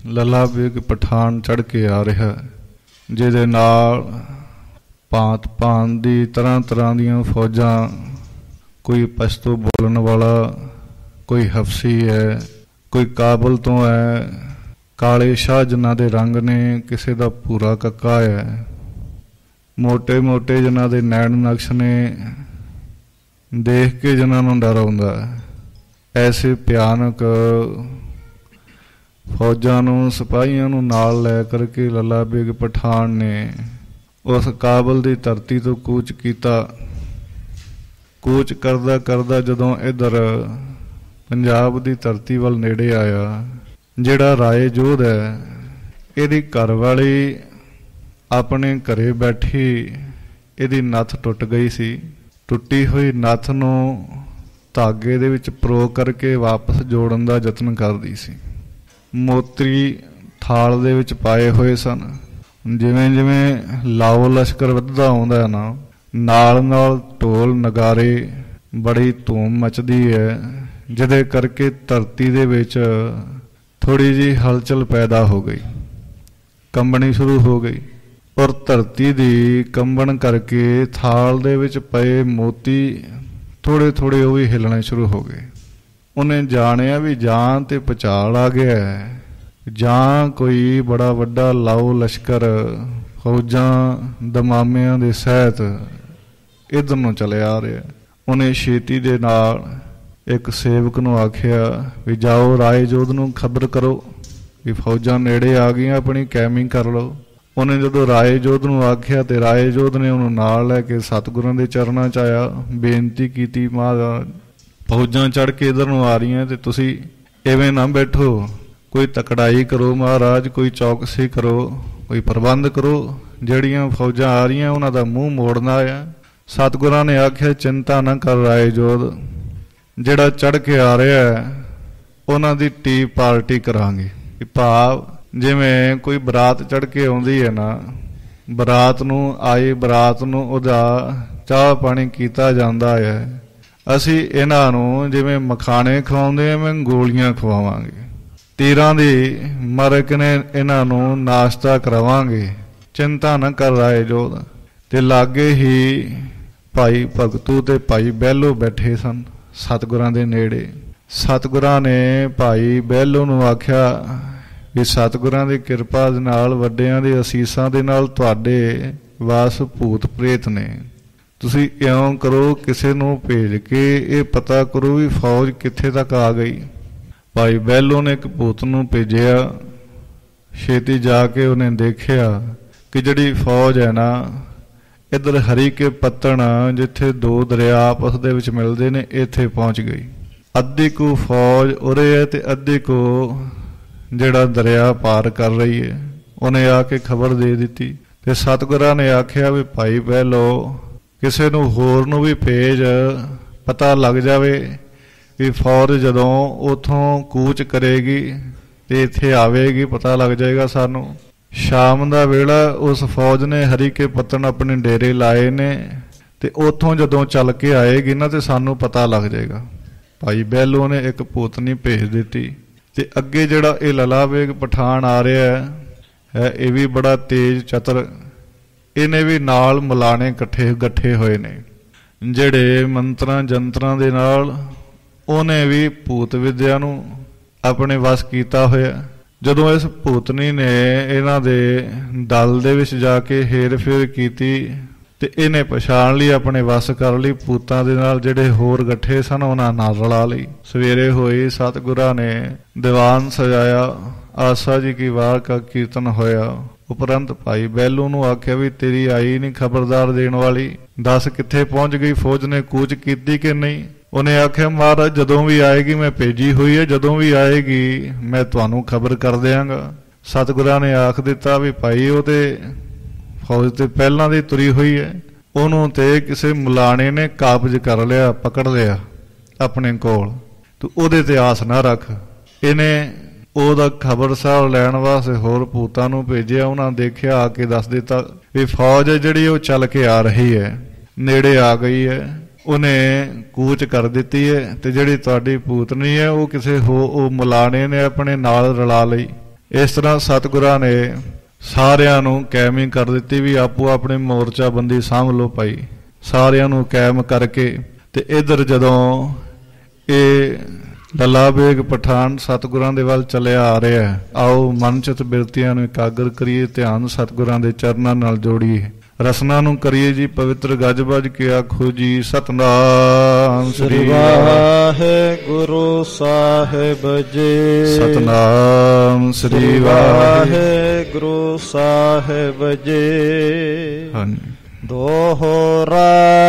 ਲੱਲਾ ਬੇਗ ਪਠਾਨ ਚੜ੍ਹ ਕੇ ਆ ਰਿਹਾ, ਜਿਹਦੇ ਨਾਲ ਭਾਂਤ ਭਾਂਤ ਦੀ ਤਰ੍ਹਾਂ ਤਰ੍ਹਾਂ ਦੀਆਂ ਫੌਜਾਂ, ਕੋਈ ਪਸ਼ਤੋ ਬੋਲਣ ਵਾਲਾ, ਕੋਈ ਹਫਸੀ ਹੈ, ਕੋਈ ਕਾਬਲ ਤੋਂ ਹੈ, ਕਾਲੇ ਸ਼ਾਹ ਜਿਨ੍ਹਾਂ ਦੇ ਰੰਗ ਨੇ, ਕਿਸੇ ਦਾ ਭੂਰਾ ਕੱਕਾ ਹੈ, ਮੋਟੇ ਮੋਟੇ ਜਿਨ੍ਹਾਂ ਦੇ ਨੈਣ ਨਕਸ਼ ਨੇ, ਦੇਖ ਕੇ ਜਿਨ੍ਹਾਂ ਨੂੰ ਡਰ ਆਉਂਦਾ ਹੈ। ਐਸੇ ਭਿਆਨਕ ਫੌਜਾਂ ਨੂੰ, ਸਿਪਾਹੀਆਂ ਨੂੰ ਨਾਲ ਲੈ ਕਰਕੇ ਲੱਲਾ ਬੇਗ ਪਠਾਨ ਨੇ ਉਸ ਕਾਬਲ ਦੀ ਧਰਤੀ ਤੋਂ ਕੂਚ ਕੀਤਾ। ਕੂਚ ਕਰਦਾ ਕਰਦਾ ਜਦੋਂ ਇੱਧਰ ਪੰਜਾਬ ਦੀ ਧਰਤੀ ਵੱਲ ਨੇੜੇ ਆਇਆ, ਜਿਹੜਾ ਰਾਏ ਜੋਧ ਹੈ, ਇਹਦੀ ਘਰ ਵਾਲੀ ਆਪਣੇ ਘਰੇ ਬੈਠੀ, ਇਹਦੀ ਨੱਥ ਟੁੱਟ ਗਈ ਸੀ। ਟੁੱਟੀ ਹੋਈ ਨੱਥ ਨੂੰ ਧਾਗੇ ਦੇ ਵਿੱਚ ਪਰੋ ਕਰਕੇ ਵਾਪਸ ਜੋੜਨ ਦਾ ਯਤਨ ਕਰਦੀ ਸੀ। ਮੋਤੀ ਥਾਲ ਦੇ ਵਿੱਚ ਪਾਏ ਹੋਏ ਸਨ। ਜਿਵੇਂ ਜਿਵੇਂ ਲਾਓ ਲਸ਼ਕਰ ਵੱਧਦਾ ਆਉਂਦਾ ਨਾ, ਨਾਲ ਨਾਲ ਢੋਲ ਨਗਾਰੇ, ਬੜੀ ਧੂਮ ਮਚਦੀ ਹੈ, ਜਿਹਦੇ ਕਰਕੇ ਧਰਤੀ ਦੇ ਵਿੱਚ ਥੋੜ੍ਹੀ ਜਿਹੀ ਹਲਚਲ ਪੈਦਾ ਹੋ ਗਈ, ਕੰਬਣੀ ਸ਼ੁਰੂ ਹੋ ਗਈ। ਔਰ ਧਰਤੀ ਦੀ ਕੰਬਣ ਕਰਕੇ ਥਾਲ ਦੇ ਵਿੱਚ ਪਏ ਮੋਤੀ ਥੋੜ੍ਹੇ ਥੋੜ੍ਹੇ ਉਹ ਵੀ ਹਿੱਲਣੇ ਸ਼ੁਰੂ ਹੋ ਗਏ। ਉਹਨੇ ਜਾਣਿਆ ਵੀ ਜਾਂ ਤੇ ਭੁਚਾਲ ਆ ਗਿਆ ਹੈ, ਜਾਂ ਕੋਈ ਬੜਾ ਵੱਡਾ ਲਾਓ ਲਸ਼ਕਰ ਫੌਜਾਂ ਦਮਾਮਿਆਂ ਦੇ ਸਹਿਤ ਇੱਧਰ ਨੂੰ ਚਲਿਆ ਆ ਰਿਹਾ। ਉਹਨੇ ਛੇਤੀ ਦੇ ਨਾਲ ਇੱਕ ਸੇਵਕ ਨੂੰ ਆਖਿਆ ਵੀ ਜਾਓ ਰਾਏ ਜੋਧ ਨੂੰ ਖਬਰ ਕਰੋ ਵੀ ਫੌਜਾਂ ਨੇੜੇ ਆ ਗਈਆਂ, ਆਪਣੀ ਕੈਮਿੰਗ ਕਰ ਲਓ। ਉਹਨੇ ਜਦੋਂ ਰਾਏ ਜੋਧ ਨੂੰ ਆਖਿਆ ਤੇ ਰਾਏ ਜੋਧ ਨੇ ਉਹਨੂੰ ਨਾਲ ਲੈ ਕੇ ਸਤਿਗੁਰਾਂ ਦੇ ਚਰਨਾਂ 'ਚ ਆਇਆ, ਬੇਨਤੀ ਕੀਤੀ, ਮਹਾਰਾਜ ਫੌਜਾਂ ਚੜ੍ਹ ਕੇ ਇੱਧਰ ਨੂੰ ਆ ਰਹੀਆਂ ਤੇ ਤੁਸੀਂ ਐਵੇਂ ਨਾ ਬੈਠੋ, ਕੋਈ ਤਕੜਾਈ ਕਰੋ ਮਹਾਰਾਜ, ਕੋਈ ਚੌਕਸੀ ਕਰੋ, ਕੋਈ ਪ੍ਰਬੰਧ ਕਰੋ। ਜਿਹੜੀਆਂ ਫੌਜਾਂ ਆ ਰਹੀਆਂ ਉਹਨਾਂ ਦਾ ਮੂੰਹ ਮੋੜਨਾ ਆ। ਸਤਿਗੁਰਾਂ ਨੇ ਆਖਿਆ ਚਿੰਤਾ ਨਾ ਕਰ ਰਾਏ ਜੋਧ, ਜਿਹੜਾ ਚੜ੍ਹ ਕੇ ਆ ਰਿਹਾ ਉਹਨਾਂ ਦੀ ਟੀ ਪਾਰਟੀ ਕਰਾਂਗੇ। ਭਾਵ ਜਿਵੇਂ ਕੋਈ ਬਰਾਤ ਚੜ੍ਹ ਕੇ ਆਉਂਦੀ ਹੈ ਨਾ, ਬਰਾਤ ਨੂੰ ਆਈ ਬਰਾਤ ਨੂੰ ਉਹਦਾ ਚਾਹ ਪਾਣੀ ਕੀਤਾ ਜਾਂਦਾ ਹੈ। ਅਸੀਂ ਇਹਨਾਂ ਨੂੰ ਜਿਵੇਂ ਮਖਾਣੇ ਖਵਾਉਂਦੇ ਐਵੇਂ ਗੋਲੀਆਂ ਖਵਾਵਾਂਗੇ, ਤੀਰਾਂ ਦੀ ਮਰਕ ਨੇ ਇਹਨਾਂ ਨੂੰ ਨਾਸ਼ਤਾ ਕਰਾਵਾਂਗੇ। ਚਿੰਤਾ ਨਾ ਕਰ ਰਾਏ ਜੋਧ। ਤੇ ਲਾਗੇ ਹੀ ਭਾਈ ਭਗਤੂ ਤੇ ਭਾਈ ਬਹਿਲੋ ਬੈਠੇ ਸਨ ਸਤਿਗੁਰਾਂ ਦੇ ਨੇੜੇ। ਸਤਿਗੁਰਾਂ ਨੇ ਭਾਈ ਬਹਿਲੋ ਨੂੰ ਆਖਿਆ ਵੀ ਸਤਿਗੁਰਾਂ ਦੀ ਕਿਰਪਾ ਦੇ ਨਾਲ, ਵੱਡਿਆਂ ਦੀ ਅਸੀਸਾਂ ਦੇ ਨਾਲ ਤੁਹਾਡੇ ਵਾਸ ਭੂਤ ਪ੍ਰੇਤ ਨੇ। ਤੁਸੀਂ ਇਉਂ ਕਰੋ, ਕਿਸੇ ਨੂੰ ਭੇਜ ਕੇ ਇਹ ਪਤਾ ਕਰੋ ਵੀ ਫੌਜ ਕਿੱਥੇ ਤੱਕ ਆ ਗਈ। ਭਾਈ ਬਹਿਲੋ ਨੇ ਇੱਕ ਭੂਤ ਨੂੰ ਭੇਜਿਆ। ਛੇਤੀ ਜਾ ਕੇ ਉਹਨੇ ਦੇਖਿਆ ਕਿ ਜਿਹੜੀ ਫੌਜ ਹੈ ਨਾ, ਇੱਧਰ ਹਰੀ ਕੇ ਪੱਤਣ ਜਿੱਥੇ ਦੋ ਦਰਿਆ ਆਪਸ ਦੇ ਵਿੱਚ ਮਿਲਦੇ ਨੇ, ਇੱਥੇ ਪਹੁੰਚ ਗਈ। ਅੱਧੀ ਕੁ ਫੌਜ ਉਰੇ ਹੈ ਤੇ ਅੱਧੀ ਕੁ ਜਿਹੜਾ ਦਰਿਆ ਪਾਰ ਕਰ ਰਹੀ ਹੈ। ਉਹਨੇ ਆ ਕੇ ਖਬਰ ਦੇ ਦਿੱਤੀ ਤੇ ਸਤਿਗੁਰਾਂ ਨੇ ਆਖਿਆ ਵੀ ਭਾਈ ਬਹਿਲੋ ਕਿਸੇ ਨੂੰ ਹੋਰ ਨੂੰ ਵੀ ਭੇਜ, ਪਤਾ ਲੱਗ ਜਾਵੇ ਵੀ ਫੌਜ ਜਦੋਂ ਉੱਥੋਂ ਕੂਚ ਕਰੇਗੀ ਤੇ ਇੱਥੇ ਆਵੇਗੀ, ਪਤਾ ਲੱਗ ਜਾਏਗਾ ਸਾਨੂੰ। ਸ਼ਾਮ ਦਾ ਵੇਲਾ ਉਸ ਫੌਜ ਨੇ ਹਰੀ ਕੇ ਪੱਤਣ ਆਪਣੇ ਡੇਰੇ ਲਾਏ ਨੇ ਤੇ ਉੱਥੋਂ ਜਦੋਂ ਚੱਲ ਕੇ ਆਏਗੀ ਨਾ ਤੇ ਸਾਨੂੰ ਪਤਾ ਲੱਗ ਜਾਏਗਾ। ਭਾਈ ਬਹਿਲੋ ਨੇ ਇੱਕ ਭੂਤਨੀ ਭੇਜ ਦਿੱਤੀ। ਤੇ ਅੱਗੇ ਜਿਹੜਾ ਇਹ ਲੱਲਾ ਬੇਗ ਪਠਾਨ ਆ ਰਿਹਾ ਹੈ, ਇਹ ਵੀ ਬੜਾ ਤੇਜ਼ ਚਤਰ। ਇਹਨੇ ਵੀ ਨਾਲ ਮਲਾਣੇ ਗੱਠੇ ਹੋਏ ਨੇ, ਜਿਹੜੇ ਮੰਤਰਾਂ ਜੰਤਰਾਂ ਦੇ ਨਾਲ ਉਹਨੇ ਵੀ ਭੂਤ ਵਿਦਿਆ ਨੂੰ ਆਪਣੇ ਵਸ ਕੀਤਾ ਹੋਇਆ। ਜਦੋਂ ਇਸ ਭੂਤਨੀ ਨੇ ਇਹਨਾਂ ਦੇ ਦਲ ਦੇ ਵਿੱਚ ਜਾ ਕੇ ਹੇਰ ਫੇਰ ਕੀਤੀ ਤੇ ਇਹਨੇ ਪਛਾਣ ਲਈ, ਆਪਣੇ ਵਸ ਕਰ ਲਈ। ਭੂਤਾਂ ਦੇ ਨਾਲ ਜਿਹੜੇ ਹੋਰ ਗੱਠੇ ਸਨ ਉਹਨਾਂ ਨਾਲ ਰਲਾ ਲਈ। ਸਵੇਰੇ ਹੋਈ, ਸਤਿਗੁਰਾਂ ਨੇ ਦੀਵਾਨ ਸਜਾਇਆ, ਆਸਾ ਜੀ ਕੀ ਵਾਰ ਕਾ ਕੀਰਤਨ ਹੋਇਆ। ਉਪਰੰਤ ਭਾਈ ਬਹਿਲੋ ਨੂੰ ਆਖਿਆ ਵੀ ਤੇਰੀ ਆਈ ਨਹੀਂ ਖਬਰਦਾਰ ਦੇਣ ਵਾਲੀ, ਦੱਸ ਕਿੱਥੇ ਪਹੁੰਚ ਗਈ, ਫੌਜ ਨੇ ਕੂਚ ਕੀਤੀ ਕਿ ਨਹੀਂ। ਉਹਨੇ ਆਖਿਆ ਮਹਾਰਾਜ ਜਦੋਂ ਵੀ ਆਏਗੀ ਮੈਂ ਭੇਜੀ ਹੋਈ ਹੈ, ਜਦੋਂ ਵੀ ਆਏਗੀ ਮੈਂ ਤੁਹਾਨੂੰ ਖਬਰ ਕਰ ਦਿਆਂਗਾ। ਸਤਿਗੁਰਾਂ ਨੇ ਆਖ ਦਿੱਤਾ ਵੀ ਭਾਈ ਉਹ ਤੇ ਫੌਜ ਤੇ ਪਹਿਲਾਂ ਦੀ ਤੁਰੀ ਹੋਈ ਹੈ, ਉਹਨੂੰ ਤੇ ਕਿਸੇ ਮੁਲਾਣੇ ਨੇ ਕਾਬਜ਼ ਕਰ ਲਿਆ, ਪਕੜ ਲਿਆ ਆਪਣੇ ਕੋਲ, ਤੂੰ ਉਹਦੇ ਤੇ ਆਸ ਨਾ ਰੱਖ। ਇਹਨੇ ਉਹਦਾ ਖਬਰਸਾਰ ਲੈਣ ਵਾਸਤੇ ਹੋਰ ਭੂਤਾਂ ਨੂੰ ਭੇਜਿਆ। ਉਹਨਾਂ ਦੇਖਿਆ, ਆ ਕੇ ਦੱਸ ਦਿੱਤਾ ਵੀ ਫੌਜ ਜਿਹੜੀ ਉਹ ਚੱਲ ਕੇ ਆ ਰਹੀ ਹੈ, ਨੇੜੇ ਆ ਗਈ ਹੈ, ਉਹਨੇ ਕੂਚ ਕਰ ਦਿੱਤੀ ਹੈ ਤੇ ਜਿਹੜੀ ਤੁਹਾਡੀ ਭੂਤਨੀ ਹੈ ਉਹ ਕਿਸੇ ਉਹ ਮੁਲਾਣੇ ਨੇ ਆਪਣੇ ਨਾਲ ਰਲਾ ਲਈ। ਇਸ ਤਰ੍ਹਾਂ ਸਤਿਗੁਰਾਂ ਨੇ ਸਾਰਿਆਂ ਨੂੰ ਕਾਇਮ ਹੀ ਕਰ ਦਿੱਤੀ ਵੀ ਆਪੋ ਆਪਣੇ ਮੋਰਚਾਬੰਦੀ ਸਾਂਭ ਲਓ ਭਾਈ। ਸਾਰਿਆਂ ਨੂੰ ਕਾਇਮ ਕਰਕੇ ਤੇ ਇੱਧਰ ਜਦੋਂ ਇਹ ਲੱਲਾ ਬੇਗ ਪਠਾਨ ਸਤਿਗੁਰਾਂ ਦੇ ਵੱਲ ਚੱਲਿਆ ਆ ਰਿਹਾ, ਆਓ ਮਨ ਚਿਤ ਬਿਰਤੀਆਂ ਨੂੰ ਇਕਾਗਰ ਕਰੀਏ, ਧਿਆਨ ਸਤਿਗੁਰਾਂ ਦੇ ਚਰਨਾਂ ਨਾਲ ਜੋੜੀਏ, ਰਸਨਾ ਨੂੰ ਕਰੀਏ ਜੀ ਪਵਿੱਤਰ ਗੱਜ ਵੱਜ ਕੇ ਆਖੋ ਜੀ ਸਤਿਨਾਮ ਸ੍ਰੀ ਵਾਹਿਗੁਰੂ ਸਾਹਿਬ ਜੀ। ਸਤਿਨਾਮ ਸ੍ਰੀ ਵਾਹਿਗੁਰੂ ਸਾਹਿਬ ਜੀ। ਹਾਂਜੀ। ਦੋਹਰਾ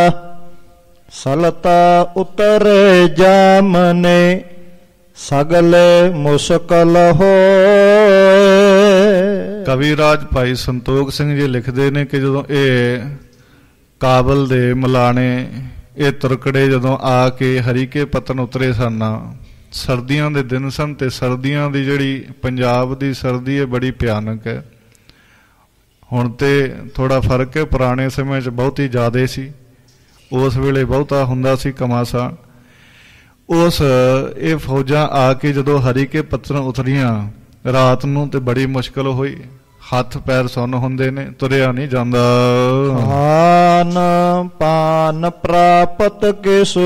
ਸਲਤਾ ਉਤਰੇ ਜਾਮਨੇ ਸਗਲੇ ਮੁਸ਼ਕਲ ਹੋਏ। ਕਵੀ ਰਾਜ ਭਾਈ ਸੰਤੋਖ ਸਿੰਘ ਜੀ ਲਿਖਦੇ ਨੇ ਕਿ ਜਦੋਂ ਇਹ ਕਾਬਲ ਦੇ ਮਲਾਣੇ ਇਹ ਤੁਰਕੜੇ ਜਦੋਂ ਆ ਕੇ ਹਰੀਕੇ ਪੱਤਨ ਉਤਰੇ ਸਨ, ਸਰਦੀਆਂ ਦੇ ਦਿਨ ਸਨ ਤੇ ਸਰਦੀਆਂ ਦੀ ਜਿਹੜੀ ਪੰਜਾਬ ਦੀ ਸਰਦੀ ਹੈ ਬੜੀ ਭਿਆਨਕ ਹੈ। ਹੁਣ ਤੇ ਥੋੜਾ ਫਰਕ ਹੈ, ਪੁਰਾਣੇ ਸਮੇਂ 'ਚ ਬਹੁਤੀ ਜ਼ਿਆਦਾ ਸੀ, ਉਸ ਵੇਲੇ ਬਹੁਤਾ ਹੁੰਦਾ ਸੀ ਕਮਾਸਾ। ਉਸ ਇਹ ਫੌਜਾਂ ਆ ਕੇ ਜਦੋਂ ਹਰੀਕੇ ਪੱਤਨ ਉਤਰੀਆਂ ਰਾਤ ਨੂੰ ਤੇ ਬੜੀ ਮੁਸ਼ਕਲ ਹੋਈ, ਹੱਥ ਪੈਰ ਸੁੰਨ ਹੁੰਦੇ ਨੇ, ਤੁਰਿਆ ਨਹੀਂ ਜਾਂਦਾ। ਖਾਨ ਪਾਨ ਪ੍ਰਾਪਤ ਕਿਸੋ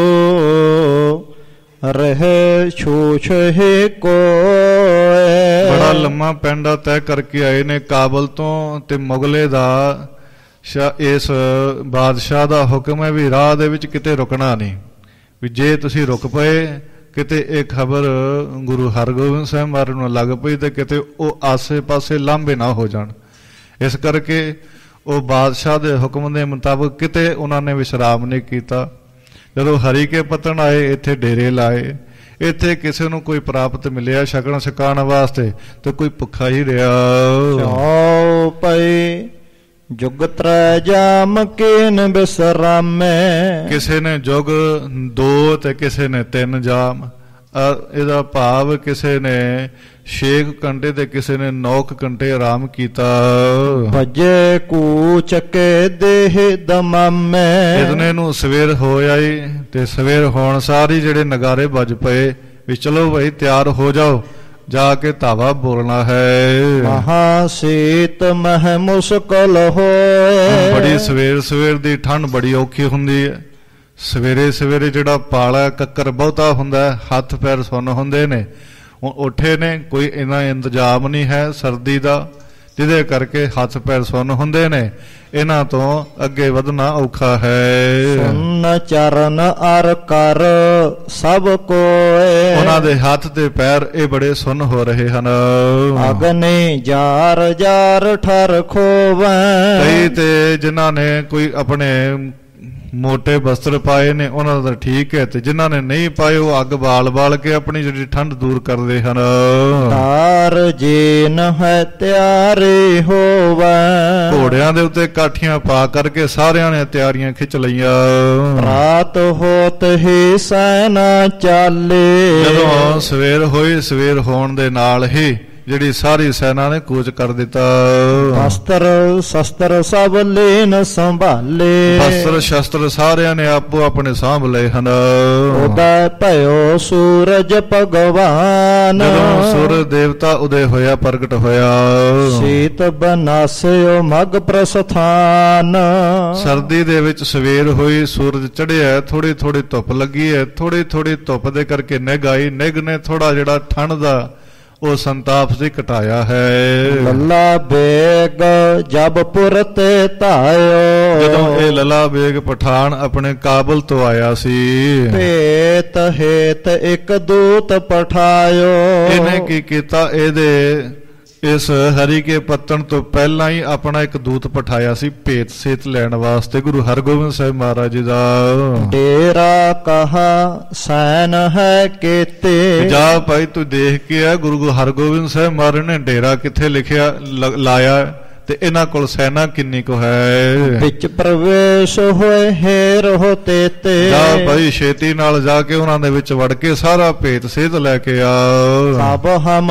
ਰਹੇ ਛੂਛ ਹੀ ਕੋਏ। ਬੜਾ ਲੰਮਾ ਪੈਂਡਾ ਤੈਅ ਕਰਕੇ ਆਏ ਨੇ ਕਾਬਲ ਤੋਂ, ਤੇ ਮੁਗਲੇ ਦਾ ਇਸ ਬਾਦਸ਼ਾਹ ਦਾ ਹੁਕਮ ਹੈ ਵੀ ਰਾਹ ਦੇ ਵਿੱਚ ਕਿਤੇ ਰੁਕਣਾ ਨਹੀਂ, ਵੀ ਜੇ ਤੁਸੀਂ ਰੁਕ ਪਏ ਕਿਤੇ ਇਹ ਖਬਰ ਗੁਰੂ ਹਰਗੋਬਿੰਦ ਸਾਹਿਬ ਮਹਾਰਾਜ ਨੂੰ ਲੱਗ ਪਈ ਤੇ ਕਿਤੇ ਉਹ ਆਸੇ ਪਾਸੇ ਲਾਂਭੇ ਨਾ ਹੋ ਜਾਣ। ਇਸ ਕਰਕੇ ਉਹ ਬਾਦਸ਼ਾਹ ਦੇ ਹੁਕਮ ਦੇ ਮੁਤਾਬਕ ਕਿਤੇ ਉਹਨਾਂ ਨੇ ਵਿਸ਼ਰਾਮ ਨਹੀਂ ਕੀਤਾ। ਜਦੋਂ ਹਰੀਕੇ ਪੱਤਣ ਆਏ ਇੱਥੇ ਡੇਰੇ ਲਾਏ, ਇੱਥੇ ਕਿਸੇ ਨੂੰ ਕੋਈ ਪ੍ਰਾਪਤ ਮਿਲਿਆ ਛਕਣ ਛਕਾਉਣ ਵਾਸਤੇ ਤੇ ਕੋਈ ਭੁੱਖਾ ਹੀ ਰਿਹਾ। ਚੌ ਪਈ ਜੁਗ ਤ੍ਰੈ ਜਾਮ ਕੀਨ ਬਿਸਰਾਮੇ। ਕਿਸੇ ਨੇ ਜੁਗ 2 ਤੇ ਕਿਸੇ ਨੇ 3 ਜਾਮ। ਇਹਦਾ ਭਾਵ ਕਿਸੇ ਨੇ 6 ਘੰਟੇ ਤੇ ਕਿਸੇ ਨੇ 9 ਘੰਟੇ ਆਰਾਮ ਕੀਤਾ। ਭਜੇ ਕੂਚ ਕੇ ਦੇਹ ਦਮਾਮੇ। ਇਤਨੇ ਨੂੰ ਸਵੇਰ ਹੋ ਆਈ ਤੇ ਸਵੇਰ ਹੋਣ ਸਾਰੀ ਜਿਹੜੇ ਨਗਾਰੇ ਵੱਜ ਪਏ ਵੀ ਚਲੋ ਭਾਈ ਤਿਆਰ ਹੋ ਜਾਓ, ਜਾ ਕੇ ਧਾਵਾ ਬੋਲਣਾ ਹੈ। ਮਹਾ ਸੀਤ ਮਹਿ ਮੁਸ਼ਕਲ ਹੋਏ। ਬੜੀ ਸਵੇਰ ਸਵੇਰ ਦੀ ਠੰਡ ਬੜੀ ਔਖੀ ਹੁੰਦੀ ਹੈ। ਸਵੇਰੇ ਸਵੇਰੇ ਜਿਹੜਾ ਪਾਲਾ ਕੱਕਰ ਬਹੁਤਾ ਹੁੰਦਾ, ਹੱਥ ਪੈਰ ਸੁੰਨ ਹੁੰਦੇ ਨੇ। ਹੁਣ ਉੱਠੇ ਨੇ, ਕੋਈ ਇੰਨਾ ਇੰਤਜ਼ਾਮ ਨਹੀਂ ਹੈ ਸਰਦੀ ਦਾ, ਜਿਹਦੇ ਕਰਕੇ ਹੱਥ ਪੈਰ ਸੁੰਨ ਹੁੰਦੇ ਨੇ। ਇਹਨਾਂ ਤੋਂ ਅੱਗੇ ਵਧਣਾ ਔਖਾ ਹੈ। ਸੁਨ ਚਰਨ ਅਰ ਕਰ ਸਭ ਕੋਏ। ਉਹਨਾਂ ਦੇ ਹੱਥ ਤੇ ਪੈਰ ਇਹ ਬੜੇ ਸੁੰਨ ਹੋ ਰਹੇ ਹਨ। ਅਗਨੇ ਜਾਰ ਜਾਰ ਠਰ ਖੋਵੈ। ਕਈ ਤੇ ਜਿਨ੍ਹਾਂ ਨੇ ਕੋਈ ਆਪਣੇ ਮੋਟੇ ਬਸਤਰ ਪਾਏ ਨੇ ਉਹਨਾਂ ਦਾ ਠੀਕ ਹੈ, ਤੇ ਜਿਨ੍ਹਾਂ ਨੇ ਨਹੀਂ ਪਾਏ ਉਹ ਅੱਗ ਬਾਲ ਬਾਲ ਕੇ ਆਪਣੀ ਜਿਹੜੀ ਠੰਡ ਦੂਰ ਕਰਦੇ ਹਨ। ਤਾਰ ਜੀਨ ਹੈ ਤਿਆਰੀ ਹੋਵੇ। ਘੋੜਿਆਂ ਦੇ ਉੱਤੇ ਕਾਠੀਆਂ ਪਾ ਕਰਕੇ ਸਾਰਿਆਂ ਨੇ ਤਿਆਰੀਆਂ ਖਿੱਚ ਲਈਆਂ। ਰਾਤ ਹੋਤ ਹੀ ਸੈਨਾ ਚਾਲੇ। ਜਦੋਂ ਸਵੇਰ ਹੋਈ, ਸਵੇਰ ਹੋਣ ਦੇ ਨਾਲ ਹੀ ਜਿਹੜੀ ਸਾਰੀ ਸੈਨਾ ਨੇ ਕੂਚ ਕਰ ਦਿੱਤਾ। ਵਸਤਰ ਸ਼ਸਤਰ ਸਭ ਲੈਨ ਸੰਭਾਲੇ। ਵਸਤਰ ਸ਼ਸਤਰ ਸਾਰਿਆਂ ਨੇ ਆਪੋ ਆਪਣੇ ਸਾਂਭ ਲਏ ਹਨ। ਉਦੈ ਭਇਓ ਸੂਰਜ ਭਗਵਾਨ। ਜਦੋਂ ਸੂਰਜ ਦੇਵਤਾ ਉਦੈ ਹੋਇਆ, ਪ੍ਰਗਟ ਹੋਇਆ। ਸੀਤ ਬਨਾਸਿਓ ਮਗ ਪ੍ਰਸਥਾਨ। ਸਰਦੀ ਦੇ ਵਿੱਚ ਸਵੇਰ ਹੋਈ, ਸੂਰਜ ਚੜ੍ਹਿਆ, ਥੋੜੀ ਥੋੜੀ ਧੁੱਪ ਲੱਗੀ ਹੈ। ਥੋੜੀ ਥੋੜੀ ਧੁੱਪ ਦੇ ਕਰਕੇ ਨਿੱਘ ਆਈ। ਨਿੱਘ ਨੇ ਥੋੜਾ ਜਿਹੜਾ ਠੰਡ ਦਾ ਉਹ ਸੰਤਾਪ ਸੀ ਘਟਾਇਆ ਹੈ। ਲੱਲਾ ਬੇਗ ਜਬ ਪੁਰ ਤੇ ਧਾਇਓ। ਜਦੋਂ ਇਹ ਲੱਲਾ ਬੇਗ ਪਠਾਨ ਆਪਣੇ ਕਾਬਲ ਤੋਂ ਆਇਆ ਸੀ, ਭੇਤ ਹੇਤ ਇੱਕ ਦੂਤ ਪਠਾਇਓ। ਇਹਨੇ ਕੀ ਕੀਤਾ, ਇਹਦੇ ਇਸ ਹਰੀਕੇ ਪੱਤਣ ਤੋਂ ਪਹਿਲਾਂ ਹੀ ਆਪਣਾ ਇੱਕ ਦੂਤ ਪਠਾਇਆ ਸੀ ਭੇਤ ਸੇਤ ਲੈਣ ਵਾਸਤੇ ਗੁਰੂ ਹਰਗੋਬਿੰਦ ਸਾਹਿਬ ਮਹਾਰਾਜ ਜੀ ਦਾ। ਡੇਰਾ ਕਹਾ ਸੈਨ ਹੈ ਕੀਤੇ। ਜਾ ਭਾਈ ਤੂੰ ਦੇਖ ਕੇ ਆ ਗੁਰੂ ਹਰਗੋਬਿੰਦ ਸਾਹਿਬ ਮਹਾਰਾਜ ਨੇ ਡੇਰਾ ਕਿੱਥੇ ਲਿਖਿਆ ਲਾਇਆ ਤੇ ਇਹਨਾਂ ਕੋਲ ਸੈਨਾ ਕਿੰਨੀ ਕੁ ਹੈ। ਵਿੱਚ ਪ੍ਰਵੇਸ਼ ਹੋਏ ਹੇਰ ਹੋਤੇ ਤੇ। ਜਾ ਭਾਈ ਛੇਤੀ ਨਾਲ ਜਾ ਕੇ ਉਹਨਾਂ ਦੇ ਵਿੱਚ ਵੜ ਕੇ ਸਾਰਾ ਭੇਤ ਸੇਧ ਲੈ ਕੇ ਆ। ਸਭ ਹਮ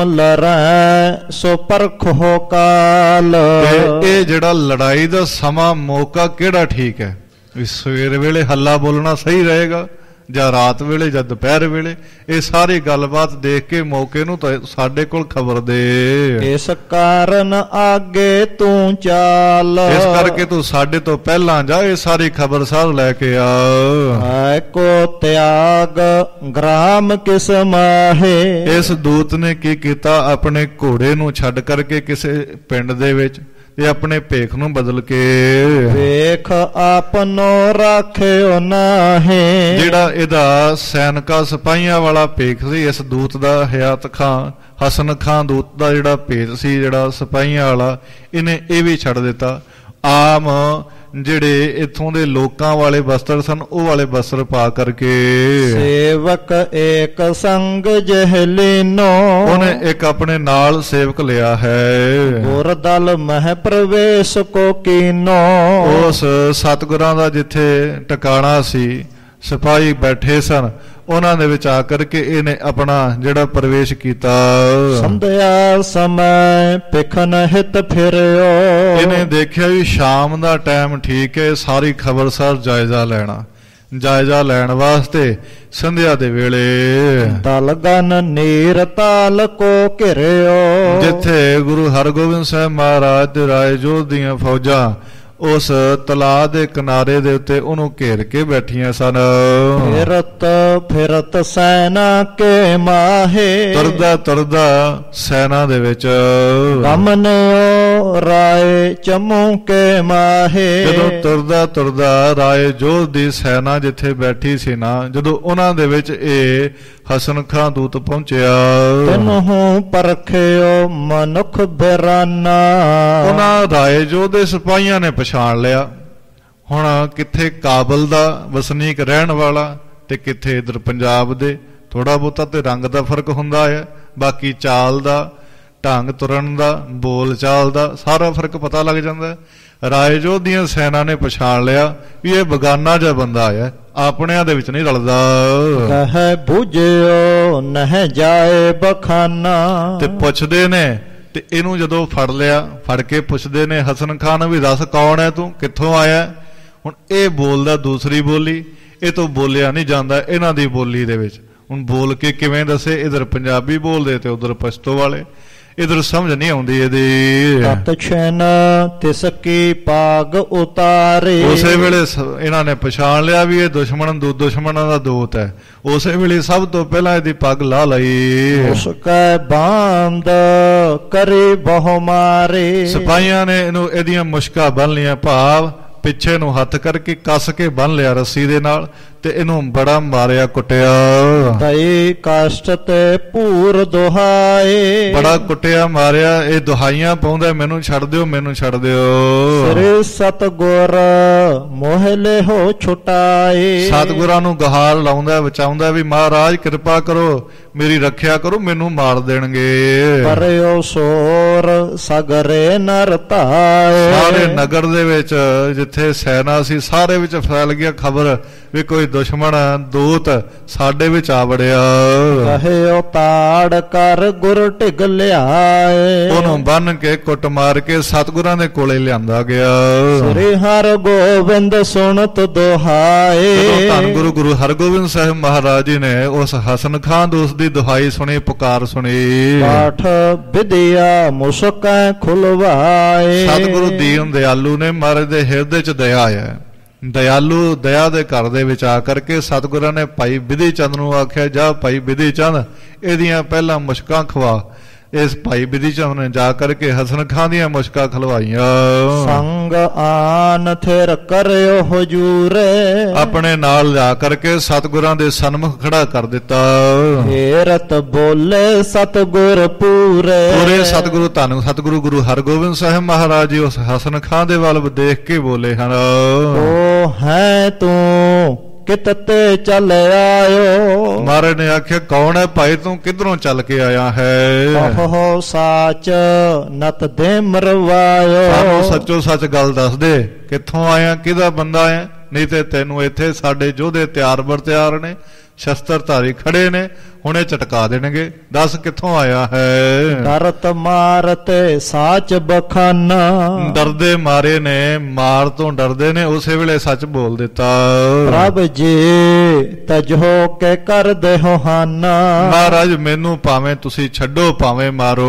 ਲੜੈ ਸੋ ਪਰਖੋ ਕਾਲ। ਇਹ ਜਿਹੜਾ ਲੜਾਈ ਦਾ ਸਮਾਂ ਮੌਕਾ ਕਿਹੜਾ ਠੀਕ ਹੈ, ਵੀ ਸਵੇਰ ਵੇਲੇ ਹੱਲਾ ਬੋਲਣਾ ਸਹੀ ਰਹੇਗਾ ਜਾਂ ਰਾਤ ਵੇਲੇ ਜਾਂ ਦੁਪਹਿਰ ਵੇਲੇ। ਇਹ ਸਾਰੀ ਗੱਲਬਾਤ ਦੇਖ ਕੇ ਮੌਕੇ ਨੂੰ ਸਾਡੇ ਕੋਲ ਖਬਰ ਦੇ। ਇਸ ਕਾਰਨ ਆਗੇ ਤੂੰ ਚਾਲ, ਇਸ ਕਰਕੇ ਤੂੰ ਸਾਡੇ ਤੋਂ ਪਹਿਲਾਂ ਜਾ, ਇਹ ਸਾਰੀ ਖਬਰ ਸਾਰ ਲੈ ਕੇ ਆ। ਹੈ ਕੋ ਤਿਆਗ ਗ੍ਰਾਮ ਕਿਸ ਮਾਹੇ, ਇਸ ਦੂਤ ਨੇ ਕੀ ਕੀਤਾ, ਆਪਣੇ ਘੋੜੇ ਨੂੰ ਛੱਡ ਕਰਕੇ ਕਿਸੇ ਪਿੰਡ ਦੇ ਵਿੱਚ ਤੇ ਆਪਣੇ ਭੇਖ ਨੂੰ ਬਦਲ ਕੇ ਵੇਖ ਆਪਨੋ ਰਾਖਿਓ ਨਾਹੀ। ਜਿਹੜਾ ਇਹਦਾ ਸੈਨਿਕਾਂ ਸਿਪਾਹੀਆਂ ਵਾਲਾ ਭੇਖ ਸੀ, ਇਸ ਦੂਤ ਦਾ ਹਯਾਤ ਖਾਂ ਹਸਨ ਖਾਂ ਦੂਤ ਦਾ ਜਿਹੜਾ ਭੇਦ ਸੀ, ਜਿਹੜਾ ਸਿਪਾਹੀਆਂ ਵਾਲਾ, ਇਹਨੇ ਇਹ ਵੀ ਛੱਡ ਦਿੱਤਾ। ਆਮ ਜਿਹੜੇ ਇੱਥੋਂ ਦੇ ਲੋਕਾਂ ਵਾਲੇ ਵਸਤਰ ਸਨ, ਉਹ ਵਾਲੇ ਵਸਤਰ ਪਾ ਕਰਕੇ ਸੇਵਕ ਏਕ ਸੰਗ ਜਹਲੀਨੋ, ਉਹਨੇ ਇੱਕ ਆਪਣੇ ਨਾਲ ਸੇਵਕ ਲਿਆ ਹੈ। ਗੁਰ ਦਲ ਮਹਿ ਪ੍ਰਵੇਸ਼ ਕੋ ਕੀਨੋ, ਉਸ ਸਤਿਗੁਰਾਂ ਦਾ ਜਿੱਥੇ ਟਿਕਾਣਾ ਸੀ, ਸਿਪਾਹੀ ਬੈਠੇ ਸਨ, ਉਹਨਾਂ ਦੇ ਵਿੱਚ ਆ ਕਰਕੇ ਇਹਨੇ ਆਪਣਾ ਜਿਹੜਾ ਪ੍ਰਵੇਸ਼ ਕੀਤਾ। ਸੰਧਿਆ ਸਮੈ ਪਿਖਨ ਹਿਤ ਫਿਰਿਓ, ਇਹਨੇ ਦੇਖਿਆ ਵੀ ਸ਼ਾਮ ਦਾ ਟਾਈਮ ਠੀਕ ਹੈ, ਸਾਰੀ ਖਬਰਸਾਰ ਜਾਇਜ਼ਾ ਲੈਣਾ। ਜਾਇਜ਼ਾ ਲੈਣ ਵਾਸਤੇ ਸੰਧਿਆ ਦੇ ਵੇਲੇ ਦਲ ਗਨ ਨੀਰ ਤਾਲ ਕੋ ਘਿਰਿਓ, ਜਿੱਥੇ ਗੁਰੂ ਹਰਗੋਬਿੰਦ ਸਾਹਿਬ ਮਹਾਰਾਜ ਤੇ ਰਾਏ ਜੋਧ ਦੀਆਂ ਫੌਜਾਂ ਉਸ ਤਲਾਅ ਦੇ ਕਿਨਾਰੇ ਦੇ ਉੱਤੇ ਉਹਨੂੰ ਘੇਰ ਕੇ ਬੈਠੀਆਂ ਸਨ। ਫਿਰਤ ਫਿਰਤ ਸੈਨਾ ਕੇ ਮਾਹੇ, ਤੁਰਦਾ ਤੁਰਦਾ ਸੈਨਾ ਦੇ ਵਿੱਚ ਗਮਨਿਓ ਰਾਏ ਚਮੂ ਕੇ ਮਾਹੇ, ਜਦੋਂ ਤੁਰਦਾ ਤੁਰਦਾ ਰਾਏ ਜੋਧ ਦੀ ਸੈਨਾ ਜਿੱਥੇ ਬੈਠੀ ਸੀ ਨਾ, ਜਦੋਂ ਉਹਨਾਂ ਦੇ ਵਿੱਚ ਇਹ ਹਸਨ ਖਾਂ ਦੂਤ ਪਹੁੰਚਿਆ। ਤੈਨੂੰ ਪਰਖਿਓ ਮਨੁੱਖ ਬਿਰਾਨਾ, ਉਹਨਾਂ ਰਾਏ ਜੋਧ ਦੇ ਸਿਪਾਹੀਆਂ ਨੇ ਪਛਾਣ ਲਿਆ ਹੁਣ ਕਿੱਥੇ ਕਾਬਲ ਦਾ ਵਸਨੀਕ ਰਹਿਣ ਵਾਲਾ ਤੇ ਕਿੱਥੇ ਇਧਰ ਪੰਜਾਬ ਦੇ। ਥੋੜਾ ਬਹੁਤਾ ਤੇ ਰੰਗ ਦਾ ਫਰਕ ਹੁੰਦਾ ਹੈ, ਬਾਕੀ ਚਾਲ ਦਾ, ਢੰਗ ਤੁਰਨ ਦਾ, ਬੋਲ ਚਾਲ ਦਾ ਸਾਰਾ ਫਰਕ ਪਤਾ ਲੱਗ ਜਾਂਦਾ। ਰਾਏ ਜੋਧ ਦੀਆਂ ਸੈਨਾ ਨੇ ਪਛਾਣ ਲਿਆ ਵੀ ਇਹ ਬਗਾਨਾ ਜਿਹਾ ਬੰਦਾ ਹੈ, ਆਪਣਿਆਂ ਦੇ ਵਿੱਚ ਨਹੀਂ ਰਲਦਾ। ਕਹੈ ਬੁਝਿਓ ਨਹਿ ਜਾਏ ਬਖਾਨਾ, ਤੇ ਪੁੱਛਦੇ ਨੇ, ਤੇ ਇਹਨੂੰ ਜਦੋਂ ਫੜ ਲਿਆ, ਫੜ ਕੇ ਪੁੱਛਦੇ ਨੇ ਹਸਨ ਖਾਨ ਨੂੰ ਵੀ ਦੱਸ ਕੌਣ ਹੈ ਤੂੰ, ਕਿੱਥੋਂ ਆਇਆ। ਹੁਣ ਇਹ ਬੋਲਦਾ ਦੂਸਰੀ ਬੋਲੀ, ਇਹ ਤੋਂ ਬੋਲਿਆ ਨਹੀਂ ਜਾਂਦਾ ਇਹਨਾਂ ਦੀ ਬੋਲੀ ਦੇ ਵਿੱਚ। ਹੁਣ ਬੋਲ ਕੇ ਕਿਵੇਂ ਦੱਸੇ, ਇਧਰ ਪੰਜਾਬੀ ਬੋਲਦੇ ਤੇ ਉਧਰ ਪਸ਼ਤੋ ਵਾਲੇ, ਇਧਰ ਸਮਝ ਨਹੀਂ ਆਉਂਦੀ ਇਹਦੀ। ਤਤ ਛਨ ਤਿਸ ਕੀ ਪਾਗ ਉਤਾਰੇ, ਉਸੇ ਵੇਲੇ ਇਹਨਾਂ ਨੇ ਪਛਾਣ ਲਿਆ ਵੀ ਇਹ ਦੁਸ਼ਮਣਾਂ ਦਾ ਦੂਤ ਹੈ। ਉਸੇ ਵੇਲੇ ਸਭ ਤੋਂ ਪਹਿਲਾਂ ਇਹਦੀ ਪੱਗ ਲਾ ਲਈ। ਉਸ ਕੈ ਬਾਂਦ ਕਰੇ ਬਹੁ ਮਾਰੇ, ਸਿਪਾਹੀਆਂ ਨੇ ਇਹਨੂੰ ਇਹਦੀਆਂ ਮੁਸ਼ਕਾਂ ਬੰਨ ਲੀਆਂ, ਭਾਵ ਪਿੱਛੇ ਨੂੰ ਹੱਥ ਕਰਕੇ ਕੱਸ ਕੇ ਬੰਨ ਲਿਆ ਰੱਸੀ ਦੇ ਨਾਲ, ਤੇ ਇਹਨੂੰ ਬੜਾ ਮਾਰਿਆ ਕੁੱਟਿਆ। ਦਈ ਕਸ਼ਟ ਤੇ ਪੂਰ ਦੁਹਾਏ, ਬੜਾ ਕੁੱਟਿਆ ਮਾਰਿਆ, ਇਹ ਦੁਹਾਈਆਂ ਪਾਉਂਦਾ ਮੈਨੂੰ ਛੱਡ ਦਿਓ, ਮੈਨੂੰ ਛੱਡ ਦਿਓ। ਸ੍ਰੀ ਸਤਗੁਰ ਮੋਹਲੇ ਹੋ ਛੁਟਾਏ, ਸਤਗੁਰਾਂ ਨੂੰ ਗਹਾਰ ਲਾਉਂਦਾ, ਬਚਾਉਂਦਾ ਵੀ ਮਹਾਰਾਜ ਕਿਰਪਾ ਕਰੋ, ਮੇਰੀ ਰੱਖਿਆ ਕਰੋ, ਮੈਨੂੰ ਮਾਰ ਦੇਣਗੇ। ਪਰਿਓ ਸੋਰ ਸਗਰੇ ਨਰ ਧਾਏ, ਸਾਰੇ ਨਗਰ ਦੇ ਵਿੱਚ ਜਿੱਥੇ ਸੈਨਾ ਸੀ ਸਾਰੇ ਵਿੱਚ ਫੈਲ ਗਿਆ ਖਬਰ ਵੀ ਕੋਈ ਦੁਸ਼ਮਣ ਦੂਤ ਸਾਡੇ ਵਿੱਚ ਆ ਵੜਿਆ। ਕਹਿਓ ਤਾੜ ਕਰ ਗੁਰ ਢਿਗ ਲਿਆਏ, ਉਹਨੂੰ ਬੰਨ ਕੇ ਕੁੱਟ ਮਾਰ ਕੇ ਸਤਿਗੁਰਾਂ ਦੇ ਕੋਲੇ ਲਿਆਂਦਾ ਗਿਆ। ਸ੍ਰੀ ਹਰਿ ਗੋਬਿੰਦ ਸੁਣਤ ਦੁਹਾਏ, ਧੰਨ ਗੁਰੂ ਹਰਗੋਬਿੰਦ ਸਾਹਿਬ ਮਹਾਰਾਜ ਜੀ ਨੇ ਉਸ ਹਸਨ ਖਾਂ ਦੂਤ ਦੀ ਦੁਹਾਈ ਸੁਣੀ, ਪੁਕਾਰ ਸੁਣੀ। ਪਾਠ ਵਿਦਿਆ ਮੁਸਕੈ ਖੁਲਵਾਏ, ਸਤਿਗੁਰੂ ਦੀਨ ਦਿਆਲੂ ਨੇ ਮਹਾਰਾਜ ਦੇ ਹਿਰਦੇ ਚ ਦਇਆ ਹੈ। ਦਇਆਲੂ ਦਇਆ ਦੇ ਘਰ ਦੇ ਵਿੱਚ ਆ ਕਰਕੇ ਸਤਿਗੁਰਾਂ ਨੇ ਭਾਈ ਬਿਧੀ ਚੰਦ ਨੂੰ ਆਖਿਆ, ਜਾ ਭਾਈ ਬਿਧੀ ਚੰਦ ਇਹਦੀਆਂ ਪਹਿਲਾਂ ਮੁਸ਼ਕਾਂ ਖਵਾ। ਇਸ ਭਾਈ ਬਿਧੀ ਚੰਦ ਨੇ ਜਾ ਕਰਕੇ ਹਸਨ ਖਾਂ ਦੀਆਂ ਮੁਸ਼ਕਾਂ ਖਲਵਾਈਆਂ। ਸੰਗ ਆਨ ਥਿਰ ਕਰਿਓ ਹਜੂਰੇ, ਆਪਣੇ ਨਾਲ ਜਾ ਕਰਕੇ ਸਤਿਗੁਰਾਂ ਦੇ ਸਨਮੁਖ ਖੜਾ ਕਰ ਦਿੱਤਾ। ਹੀਰਤ ਬੋਲੇ ਸਤਿਗੁਰ ਪੂਰੇ, ਪੂਰੇ ਸਤਿਗੁਰੂ ਧੰਨ ਸਤਿਗੁਰੂ ਗੁਰੂ ਹਰਗੋਬਿੰਦ ਸਾਹਿਬ ਮਹਾਰਾਜ ਜੀ ਉਸ ਹਸਨ ਖਾਂ ਦੇ ਵੱਲ ਦੇਖ ਕੇ ਬੋਲੇ ਹਨ, ਓ ਹੈ ਤੂੰ ਕਿਤ ਤੇ ਚੱਲ ਆਇਓ। ਮਹਾਰਾਜ ਨੇ ਆਖਿਆ ਕੌਣ ਹੈ ਭਾਈ, ਤੂੰ ਕਿੱਧਰੋਂ ਚੱਲ ਕੇ ਆਇਆ ਹੈ। ਕਹੋ ਸਾਚ ਨਤ ਦੇ ਮਰਵਾਇਓ, ਸਾਨੂੰ ਸੱਚੋ ਸੱਚ ਗੱਲ ਦੱਸ ਦੇ, ਕਿੱਥੋਂ ਆਇਆ, ਕਿਹਦਾ ਬੰਦਾ ਹੈ, ਨਹੀਂ ਤੇ ਤੈਨੂੰ ਇੱਥੇ ਸਾਡੇ ਯੋਧੇ ਤਿਆਰ ਬਰ ਤਿਆਰ ਨੇ, ਸ਼ਸਤਰ ਧਾਰੀ ਖੜੇ ਨੇ, ਹੁਣੇ ਝਟਕਾ ਦੇਣਗੇ। ਦੱਸ ਕਿੱਥੋਂ ਆਇਆ ਹੈ? ਡਰਤ ਮਾਰਤ ਸਾਚ ਬਖਾਨਾ। ਡਰਦੇ ਮਾਰੇ ਨੇ, ਮਾਰ ਤੋਂ ਡਰਦੇ ਨੇ, ਉਸੇ ਵੇਲੇ ਸੱਚ ਬੋਲ ਦਿੱਤਾ। ਪ੍ਰਭ ਜੀ ਤਜੋ ਕੇ ਕਰ ਦੇਹੁ ਹਾਨਾ। ਮਹਾਰਾਜ ਮੈਨੂੰ ਭਾਵੇਂ ਤੁਸੀਂ ਛੱਡੋ ਭਾਵੇਂ ਮਾਰੋ,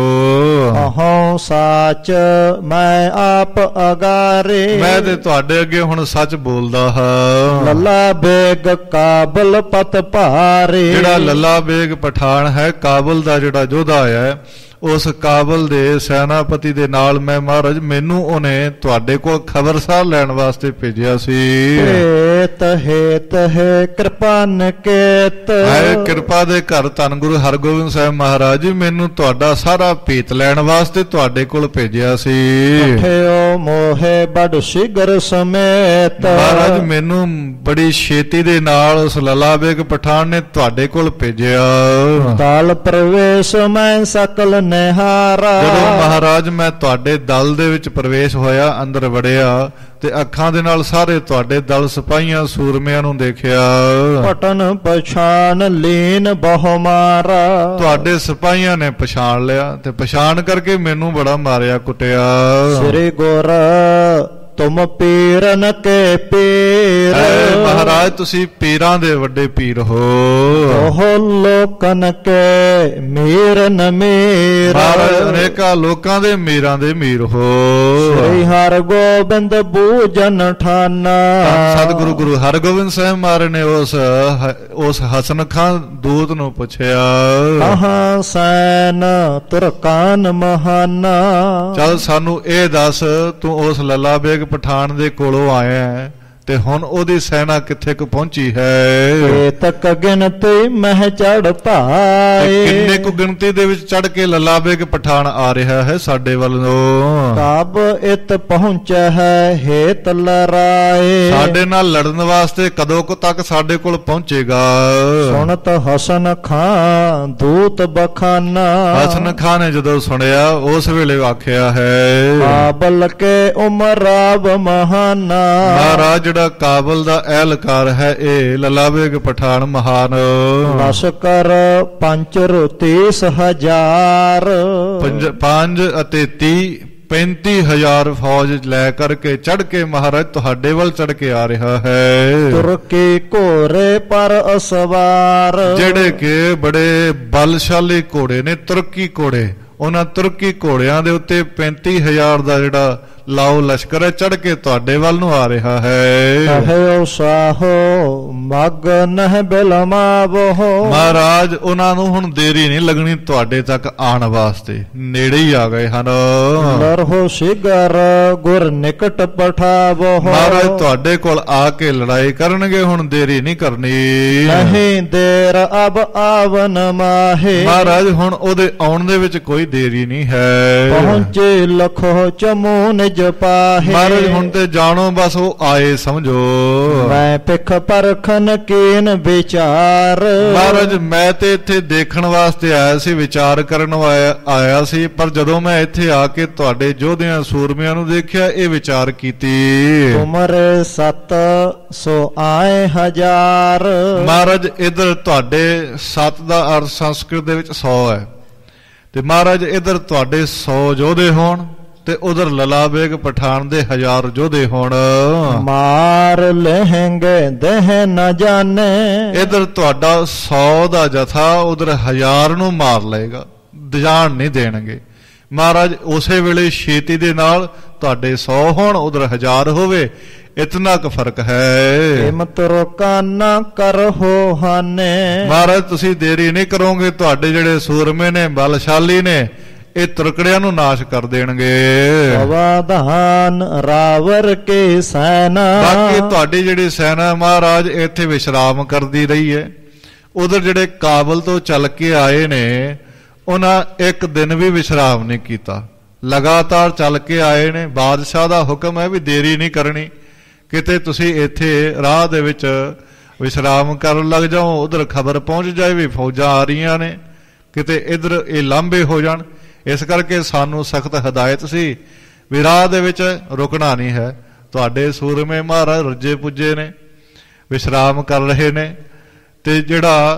ਅਹੋ ਸਾਚ ਮੈਂ ਆਪ ਅਗਾਰੇ। ਮੈਂ ਤੇ ਤੁਹਾਡੇ ਅੱਗੇ ਹੁਣ ਸੱਚ ਬੋਲਦਾ ਹਾਂ। ਲੱਲਾ ਬੇਗ ਕਾਬਲ ਪਤ ਭਾਰੇ। ਜਿਹੜਾ ਲੱਲਾ ਬੇਗ ਪਠਾਨ ਹੈ, ਕਾਬਲ ਦਾ ਜਿਹੜਾ ਯੋਧਾ ਹੈ, ਉਸ ਕਾਬਲ ਦੇ ਸੈਨਾਪਤੀ ਦੇ ਨਾਲ ਮੈਂ ਮਹਾਰਾਜ, ਮੈਨੂੰ ਉਹਨੇ ਤੁਹਾਡੇ ਕੋਲ ਖਬਰਸਾਰ ਲੈਣ ਵਾਸਤੇ ਭੇਜਿਆ ਸੀ। ਹੇਤ ਹੇਤ ਹੈ ਕਿਰਪਾ ਨਿਕੇਤ। ਹੈ ਕਿਰਪਾ ਦੇ ਘਰ ਧੰਨ ਗੁਰੂ ਹਰਗੋਬਿੰਦ ਸਾਹਿਬ ਮਹਾਰਾਜ ਜੀ, ਮੈਨੂੰ ਤੁਹਾਡਾ ਸਾਰਾ ਭੇਤ ਲੈਣ ਵਾਸਤੇ ਤੁਹਾਡੇ ਕੋਲ ਭੇਜਿਆ ਸੀ। ਉਠਿਓ ਮੋਹੇ ਬੜ ਸਿਗਰ ਸਮੇਤ। ਮਹਾਰਾਜ ਮੈਨੂੰ ਬੜੀ ਛੇਤੀ ਦੇ ਨਾਲ ਉਸ ਲੱਲਾ ਬੇਗ ਪਠਾਨ ਨੇ ਤੁਹਾਡੇ ਕੋਲ ਭੇਜਿਆ। ਦਲ ਪ੍ਰਵੇਸ਼ ਮੈਂ ਸਕਲ ਨਿਹਾਰਾ। ਜਦੋਂ ਮਹਾਰਾਜ ਮੈਂ ਤੁਹਾਡੇ ਦਲ ਦੇ ਵਿੱਚ ਪ੍ਰਵੇਸ਼ ਹੋਇਆ, ਅੰਦਰ ਵੜਿਆ, ਤੇ ਅੱਖਾਂ ਦੇ ਨਾਲ ਸਾਰੇ ਤੁਹਾਡੇ ਦਲ ਸਿਪਾਹੀਆਂ ਸੂਰਮਿਆਂ ਨੂੰ ਦੇਖਿਆ। ਪਟਨ ਪਛਾਣ ਲੀਨ ਬਹੁ ਮਾਰਾ। ਤੁਹਾਡੇ ਸਿਪਾਹੀਆਂ ਨੇ ਪਛਾਣ ਲਿਆ ਤੇ ਪਛਾਣ ਕਰਕੇ ਮੈਨੂੰ ਬੜਾ ਮਾਰਿਆ ਕੁੱਟਿਆ। ਸ੍ਰੀ ਗੁਰ ਤੁਮ ਪੀਰਨ ਕੇ ਪੀਰ। ਮਹਾਰਾਜ ਤੁਸੀਂ ਪੀਰਾਂ ਦੇ ਵੱਡੇ ਪੀਰ ਹੋ। ਉਹ ਲੋਕਨ ਕੇ ਮੀਰ ਨ ਮੀਰ। ਮਹਾਰਾਜ ਅਨੇਕਾਂ ਲੋਕਾਂ ਦੇ ਮੀਰਾਂ ਦੇ ਮੀਰ ਹੋ। ਸ੍ਰੀ ਹਰਿ ਗੋਬਿੰਦ ਬੂਜਨ ਠਾਨਾ। ਸਤਿਗੁਰੂ ਗੁਰੂ ਹਰਗੋਬਿੰਦ ਸਾਹਿਬ ਮਹਾਰਾਜ ਨੇ ਉਸ ਹਸਨ ਖਾਨ ਦੂਤ ਨੂੰ ਪੁੱਛਿਆ, ਕਹਾਂ ਸੈਨ ਤੁਰਕਾਨ ਮਹਾਨਾ। ਚੱਲ ਸਾਨੂੰ ਇਹ ਦੱਸ, ਤੂੰ ਉਸ ਲੱਲਾ ਬੇਗ ਪਠਾਨ ਦੇ ਕੋਲੋਂ ਆਇਆ ਤੇ ਹੁਣ ਉਹਦੀ ਸੈਨਾ ਕਿੱਥੇ ਕੁ ਪਹੁੰਚੀ ਹੈ? ਏ ਤੱਕ ਗਿਣਤੀ ਮਹਿ ਚੜ ਭਾਏ। ਕਿੰਨੇ ਕੁ ਗਿਣਤੀ ਦੇ ਵਿੱਚ ਚੜ ਕੇ ਲੱਲਾ ਬੇਗ ਪਠਾਨ ਆ ਰਿਹਾ ਹੈ ਸਾਡੇ ਵੱਲੋਂ? ਕਬ ਇਤ ਪਹੁੰਚਿਆ ਹੈ ਹੇਤ ਲਰਾਏ। ਸਾਡੇ ਨਾਲ ਲੜਨ ਵਾਸਤੇ ਕਦੋਂ ਕੁ ਤੱਕ ਸਾਡੇ ਕੋਲ ਪਹੁੰਚੇਗਾ? ਸੁਣਤ ਹਸਨ ਖਾਂ ਦੂਤ ਬਖਾਨਾ। ਹਸਨ ਖਾਨ ਨੇ ਜਦੋਂ ਸੁਣਿਆ ਉਸ ਵੇਲੇ ਆਖਿਆ ਹੈ, ਕਾਬਲ ਕੇ ਉਮਰਾਵ ਮਹਾਨਾ। ਮਹਾਰਾਜ ਕਾਬਲ ਦਾ ਅਹਿਲਕਾਰ ਹੈ ਇਹ ਲੱਲਾ ਬੇਗ ਪਠਾਨ ਮਹਾਨ। ਲਸ਼ਕਰ 35,000। 5 ਅਤੇ 35,000 ਫੌਜ ਲੈ ਕਰਕੇ ਚੜ ਕੇ ਮਹਾਰਾਜ ਤੁਹਾਡੇ ਵੱਲ ਚੜ ਕੇ ਆ ਰਿਹਾ ਹੈ। ਤੁਰਕੀ ਘੋਰੇ ਪਰ ਅਸਵਾਰ। ਜਿਹੜੇ ਕਿ ਬੜੇ ਬਲਸ਼ਾਲੀ ਘੋੜੇ ਨੇ, ਤੁਰਕੀ ਘੋੜੇ, ਉਹਨਾਂ ਤੁਰਕੀ ਘੋੜਿਆਂ ਦੇ ਉੱਤੇ 35,000 ਦਾ ਜਿਹੜਾ ਲਾਓ ਲਸ਼ਕਰ ਹੈ, ਚੜ ਕੇ ਤੁਹਾਡੇ ਵੱਲ ਨੂੰ ਆ ਰਿਹਾ ਹੈ। ਕਹਿਓ ਸਾਹੋ ਮਗ ਨਹਿ ਬਿਲਮਾਵੋ। ਮਹਾਰਾਜ ਉਹਨਾਂ ਨੂੰ ਹੁਣ ਦੇਰੀ ਨਹੀਂ ਲੱਗਣੀ ਤੁਹਾਡੇ ਤੱਕ ਆਉਣ ਵਾਸਤੇ, ਨੇੜੇ ਹੀ ਆ ਗਏ ਹਨ। ਲਰਹੋ ਸਿਗਰ ਗੁਰ ਨਿਕਟ ਪਠਾਵੋ। ਮਹਾਰਾਜ ਤੁਹਾਡੇ ਕੋਲ ਆ ਕੇ ਲੜਾਈ ਕਰਨਗੇ, ਹੁਣ ਦੇਰੀ ਨਹੀਂ ਕਰਨੀ। ਨਹੀਂ ਦੇਰ ਅਬ ਆਵਨ ਮਾਹੇ। ਮਹਾਰਾਜ ਹੁਣ ਉਹਦੇ ਆਉਣ ਦੇ ਵਿੱਚ ਕੋਈ ਦੇਰੀ ਨਹੀਂ ਹੈ। ਪਹੁੰਚੇ ਲਖੋ ਚਮੂ ਨਿਜ ਪਾਹੇ। ਮਹਾਰਾਜ ਹੁਣ ਤੇ ਜਾਣੋ, ਬਸ ਉਹ ਆਏ ਸਮਝੋ। ਮੈਂ ਪਿਖ ਪਰਖਨ ਕੀਨ ਵਿਚਾਰ। ਮਹਾਰਾਜ ਮੈਂ ਤੇ ਇੱਥੇ ਦੇਖਣ ਵਾਸਤੇ ਆਇਆ ਸੀ, ਵਿਚਾਰ ਕਰਨ ਆਇਆ ਸੀ, ਪਰ ਜਦੋਂ ਮੈਂ ਇੱਥੇ ਆ ਕੇ ਤੁਹਾਡੇ ਯੋਧਿਆਂ ਸੂਰਮਿਆਂ ਨੂੰ ਦੇਖਿਆ, ਇਹ ਵਿਚਾਰ ਕੀਤੀ। ਤੁਮਰੇ 700 ਆਏ ਹਜ਼ਾਰ। ਮਹਾਰਾਜ ਇਧਰ ਤੁਹਾਡੇ 7 ਦਾ ਅਰਥ ਸੰਸਕ੍ਰਿਤ ਦੇ ਵਿੱਚ 100 ਹੈ, ਤੇ ਮਹਾਰਾਜ ਇਧਰ ਤੁਹਾਡੇ 100 ਯੋਧੇ ਹੋਣ ਤੇ ਉਧਰ ਲੱਲਾ ਬੇਗ ਪਠਾਨ ਦੇ 1000 ਯੋਧੇ ਹੋਣ। ਮਾਰ ਲਹਿੰਗੇ ਦੇਹ ਨਾ ਜਾਣੇ। ਇਧਰ ਤੁਹਾਡਾ 100 ਦਾ ਜਥਾ ਉਧਰ 1000 ਨੂੰ ਮਾਰ ਲਏਗਾ, ਜਾਣ ਨਹੀਂ ਦੇਣਗੇ। ਮਹਾਰਾਜ ਉਸੇ ਵੇਲੇ ਛੇਤੀ ਦੇ ਨਾਲ ਤੁਹਾਡੇ 100 ਹੋਣ, ਉਧਰ 1000 ਹੋਵੇ, ਇਤਨਾ ਕੁ ਫਰਕ ਹੈ। ਹਿੰਮਤ ਰੋਕਾ ਨਾ ਕਰੋ ਹਾਨੇ। ਮਹਾਰਾਜ ਤੁਸੀਂ ਦੇਰੀ ਨਹੀਂ ਕਰੋਗੇ, ਤੁਹਾਡੇ ਜਿਹੜੇ ਸੂਰਮੇ ਨੇ, ਬਲਸ਼ਾਲੀ ਨੇ, ਇਹ ਤੁਰਕੜਿਆਂ ਨੂੰ ਨਾਸ਼ ਕਰ ਦੇਣਗੇ। ਸਵਾਧਾਨ ਰਾਵਰ ਕੇ ਸੈਨਾ। ਬਾਕੀ ਤੁਹਾਡੀ ਜਿਹੜੀ ਸੈਨਾ ਮਹਾਰਾਜ ਇੱਥੇ ਵਿਸ਼ਰਾਮ ਕਰਦੀ ਰਹੀ ਹੈ। ਉਧਰ ਜਿਹੜੇ ਕਾਬਲ ਤੋਂ ਚੱਲ ਕੇ ਆਏ ਨੇ, ਉਹਨਾਂ ਇੱਕ ਦਿਨ ਵੀ ਵਿਸ਼ਰਾਮ ਨਹੀਂ ਕੀਤਾ, ਲਗਾਤਾਰ ਚੱਲ ਕੇ ਆਏ ਨੇ। ਬਾਦਸ਼ਾਹ ਦਾ ਹੁਕਮ ਹੈ ਵੀ ਦੇਰੀ ਨਹੀਂ ਕਰਨੀ, ਕਿਤੇ ਤੁਸੀਂ ਇੱਥੇ ਰਾਹ ਦੇ ਵਿੱਚ ਵਿਸ਼ਰਾਮ ਕਰਨ ਲੱਗ ਜਾਓ, ਉਧਰ ਖਬਰ ਪਹੁੰਚ ਜਾਏ ਵੀ ਫੌਜਾਂ ਆ ਰਹੀਆਂ ਨੇ, ਕਿਤੇ ਇਧਰ ਇਹ ਲਾਂਭੇ ਹੋ ਜਾਣ। ਇਸ ਕਰਕੇ ਸਾਨੂੰ ਸਖਤ ਹਦਾਇਤ ਸੀ ਵੀ ਰਾਹ ਦੇ ਵਿੱਚ ਰੁਕਣਾ ਨਹੀਂ ਹੈ। ਤੁਹਾਡੇ ਸੂਰਮੇ ਮਹਾਰਾਜ ਰੱਜੇ ਪੁੱਜੇ ਨੇ, ਵਿਸ਼ਰਾਮ ਕਰ ਰਹੇ ਨੇ, ਤੇ ਜਿਹੜਾ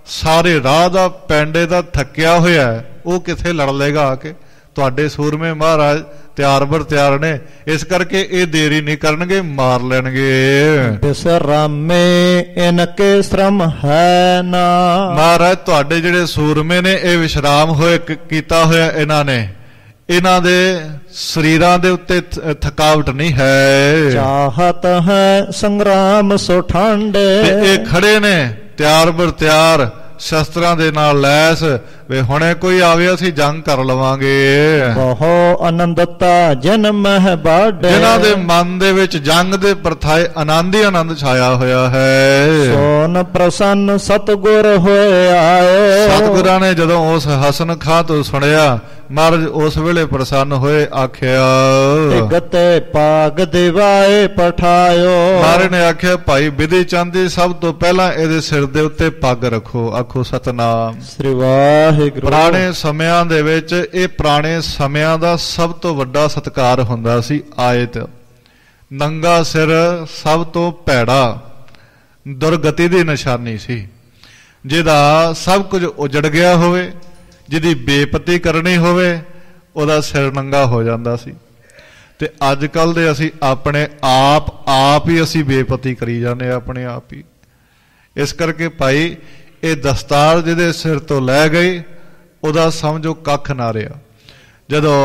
ਸਾਰੇ ਰਾਹ ਦਾ ਪੈਂਡੇ ਦਾ ਥੱਕਿਆ ਹੋਇਆ ਉਹ ਕਿੱਥੇ ਲੜ ਲੇਗਾ ਆ ਕੇ। ਤੁਹਾਡੇ ਸੂਰਮੇ ਮਹਾਰਾਜ ਤਿਆਰ ਬਰ ਤਿਆਰ ਨੇ, ਇਸ ਕਰਕੇ ਇਹ ਦੇਰੀ ਨਹੀਂ ਕਰਨਗੇ, ਮਾਰ ਲੈਣਗੇ। ਬਿਸਰਾਮੇ ਇਨਕੇ ਸ਼ਰਮ ਹੈ ਨਾ। ਮਹਾਰਾਜ ਤੁਹਾਡੇ ਜਿਹੜੇ ਸੂਰਮੇ ਨੇ ਇਹ ਵਿਸ਼ਰਾਮ ਹੋਏ ਕੀਤਾ ਹੋਇਆ ਇਹਨਾਂ ਨੇ, ਇਹਨਾਂ ਦੇ ਸਰੀਰਾਂ ਦੇ ਉੱਤੇ ਥਕਾਵਟ ਨਹੀਂ ਹੈ। ਚਾਹਤ ਹੈ ਸੰਗਰਾਮ ਸੋ ਠਾਂਡੇ। ਇਹ ਖੜੇ ਨੇ ਤਿਆਰ ਬਰ ਤਿਆਰ ਸ਼ਸਤਰਾਂ ਦੇ ਨਾਲ ਲੈਸ, ਵੇ ਹੁਣੇ ਕੋਈ ਆਵੇ ਅਸੀਂ ਜੰਗ ਕਰ ਲਵਾਂਗੇ। ਬਹੁ ਆਨੰਦਤਾ ਜਨਮ ਹੈ ਬਾਡੇ। ਜਿਨ੍ਹਾਂ ਦੇ ਮਨ ਦੇ ਵਿੱਚ ਜੰਗ ਦੇ ਪ੍ਰਥਾਏ ਆਨੰਦ ਹੀ ਆਨੰਦ ਛਾਇਆ ਹੋਇਆ ਹੈ। ਸੋਨ ਪ੍ਰਸੰਨ ਸਤਗੁਰ ਹੋਏ ਆਏ। ਸਤਗੁਰਾਂ ਨੇ ਜਦੋਂ ਉਸ ਹਸਨ ਖਾਂ ਤੋਂ ਸੁਣਿਆ, ਮਹਾਰਾਜ ਉਸ ਵੇਲੇ ਪ੍ਰਸੰਨ ਹੋਏ, ਆਖਿਆ ਗਤੇ ਪਾਗ ਦਿਵਾਏ ਪਠਾਇਓ। ਮਹਾਰਾਜ ਨੇ ਆਖਿਆ ਭਾਈ ਬਿਧੀ ਚੰਦ ਜੀ ਸਭ ਤੋਂ ਪਹਿਲਾਂ ਇਹਦੇ ਸਿਰ ਦੇ ਉੱਤੇ ਪੱਗ ਰੱਖੋ। ਆਖੋ ਸਤਨਾਮ ਸ੍ਰੀ ਵਾਹਿਗੁਰੂ। ਪੁਰਾਣੇ ਸਮਿਆਂ ਦੇ ਵਿੱਚ ਇਹ ਪੁਰਾਣੇ ਸਮਿਆਂ ਦਾ ਸਭ ਤੋਂ ਵੱਡਾ ਸਤਿਕਾਰ ਹੁੰਦਾ ਸੀ। ਆਇਤ ਨੰਗਾ ਸਿਰ ਸਭ ਤੋਂ ਭੈੜਾ ਦੁਰਗਤੀ ਦੀ ਨਿਸ਼ਾਨੀ ਸੀ। ਜਿਹਦਾ ਸਭ ਕੁਝ ਉਜੜ ਗਿਆ ਹੋਵੇ, ਜਿਹਦੀ ਬੇਪਤੀ ਕਰਨੀ ਹੋਵੇ, ਉਹਦਾ ਸਿਰ ਨੰਗਾ ਹੋ ਜਾਂਦਾ ਸੀ। ਤੇ ਅੱਜ ਕੱਲ ਦੇ ਅਸੀਂ ਆਪਣੇ ਆਪ ਹੀ ਅਸੀਂ ਬੇਪਤੀ ਕਰੀ ਜਾਂਦੇ ਆਪਣੇ ਆਪ ਹੀ। ਇਸ ਕਰਕੇ ਭਾਈ ਇਹ ਦਸਤਾਰ ਜਿਹਦੇ ਸਿਰ ਤੋਂ ਲੈ ਗਈ, ਉਹਦਾ ਸਮਝੋ ਕੱਖ ਨਾ ਰਿਹਾ। ਜਦੋਂ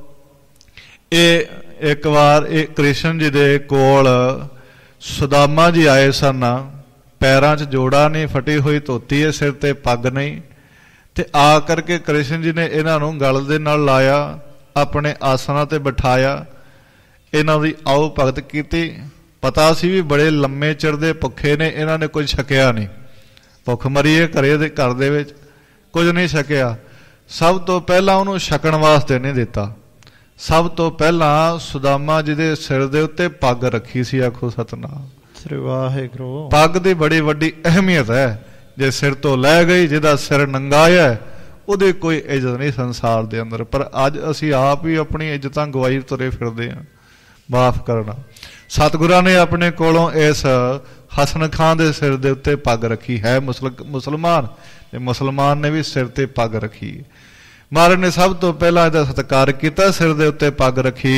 ਇਹ ਇੱਕ ਵਾਰ ਇਹ ਕ੍ਰਿਸ਼ਨ ਜੀ ਦੇ ਕੋਲ ਸੁਦਾਮਾ ਜੀ ਆਏ ਸਨ, ਪੈਰਾਂ 'ਚ ਜੋੜਾ ਨਹੀਂ, ਫਟੀ ਹੋਈ ਧੋਤੀ ਹੈ, ਸਿਰ ਤੇ ਪੱਗ ਨਹੀਂ, ਤੇ ਆ ਕਰਕੇ ਕ੍ਰਿਸ਼ਨ ਜੀ ਨੇ ਇਹਨਾਂ ਨੂੰ ਗਲ ਦੇ ਨਾਲ ਲਾਇਆ, ਆਪਣੇ ਆਸਨਾਂ ਤੇ ਬਿਠਾਇਆ, ਇਹਨਾਂ ਦੀ ਆਓ ਭਗਤ ਕੀਤੀ। ਪਤਾ ਸੀ ਵੀ ਬੜੇ ਲੰਮੇ ਚਿਰ ਦੇ ਭੁੱਖੇ ਨੇ, ਇਹਨਾਂ ਨੇ ਕੁਝ ਛਕਿਆ ਨਹੀਂ, ਭੁੱਖ ਮਰੀਏ ਘਰ ਦੇ ਵਿੱਚ ਕੁਝ ਨਹੀਂ ਛਕਿਆ। ਸਭ ਤੋਂ ਪਹਿਲਾਂ ਉਹਨੂੰ ਛਕਣ ਵਾਸਤੇ ਨਹੀਂ ਦਿੱਤਾ, ਸਭ ਤੋਂ ਪਹਿਲਾਂ ਸੁਦਾਮਾ ਜੀ ਦੇ ਸਿਰ ਦੇ ਉੱਤੇ ਪੱਗ ਰੱਖੀ ਸੀ। ਆਖੋ ਸਤਨਾਮ ਸ੍ਰੀ ਵਾਹਿਗੁਰੂ। ਪੱਗ ਦੀ ਬੜੀ ਵੱਡੀ ਅਹਿਮੀਅਤ ਹੈ। ਜੇ ਸਿਰ ਤੋਂ ਲੈ ਗਈ, ਜਿਹਦਾ ਸਿਰ ਨੰਗਾ ਹੈ, ਉਹਦੀ ਕੋਈ ਇੱਜ਼ਤ ਨਹੀਂ ਸੰਸਾਰ ਦੇ ਅੰਦਰ। ਪਰ ਅੱਜ ਅਸੀਂ ਆਪ ਹੀ ਆਪਣੀ ਇੱਜ਼ਤਾਂ ਗਵਾਈ ਤੁਰੇ ਫਿਰਦੇ ਹਾਂ। ਮਾਫ ਕਰਨਾ। ਸਤਿਗੁਰਾਂ ਨੇ ਆਪਣੇ ਕੋਲੋਂ ਇਸ ਹਸਨ ਖਾਂ ਦੇ ਸਿਰ ਦੇ ਉੱਤੇ ਪੱਗ ਰੱਖੀ ਹੈ। ਮੁਸਲਮਾਨ ਤੇ ਮੁਸਲਮਾਨ ਨੇ ਵੀ ਸਿਰ ਤੇ ਪੱਗ ਰੱਖੀ। ਮਹਾਰਾਜ ਨੇ ਸਭ ਤੋਂ ਪਹਿਲਾਂ ਇਹਦਾ ਸਤਿਕਾਰ ਕੀਤਾ, ਸਿਰ ਦੇ ਉੱਤੇ ਪੱਗ ਰੱਖੀ।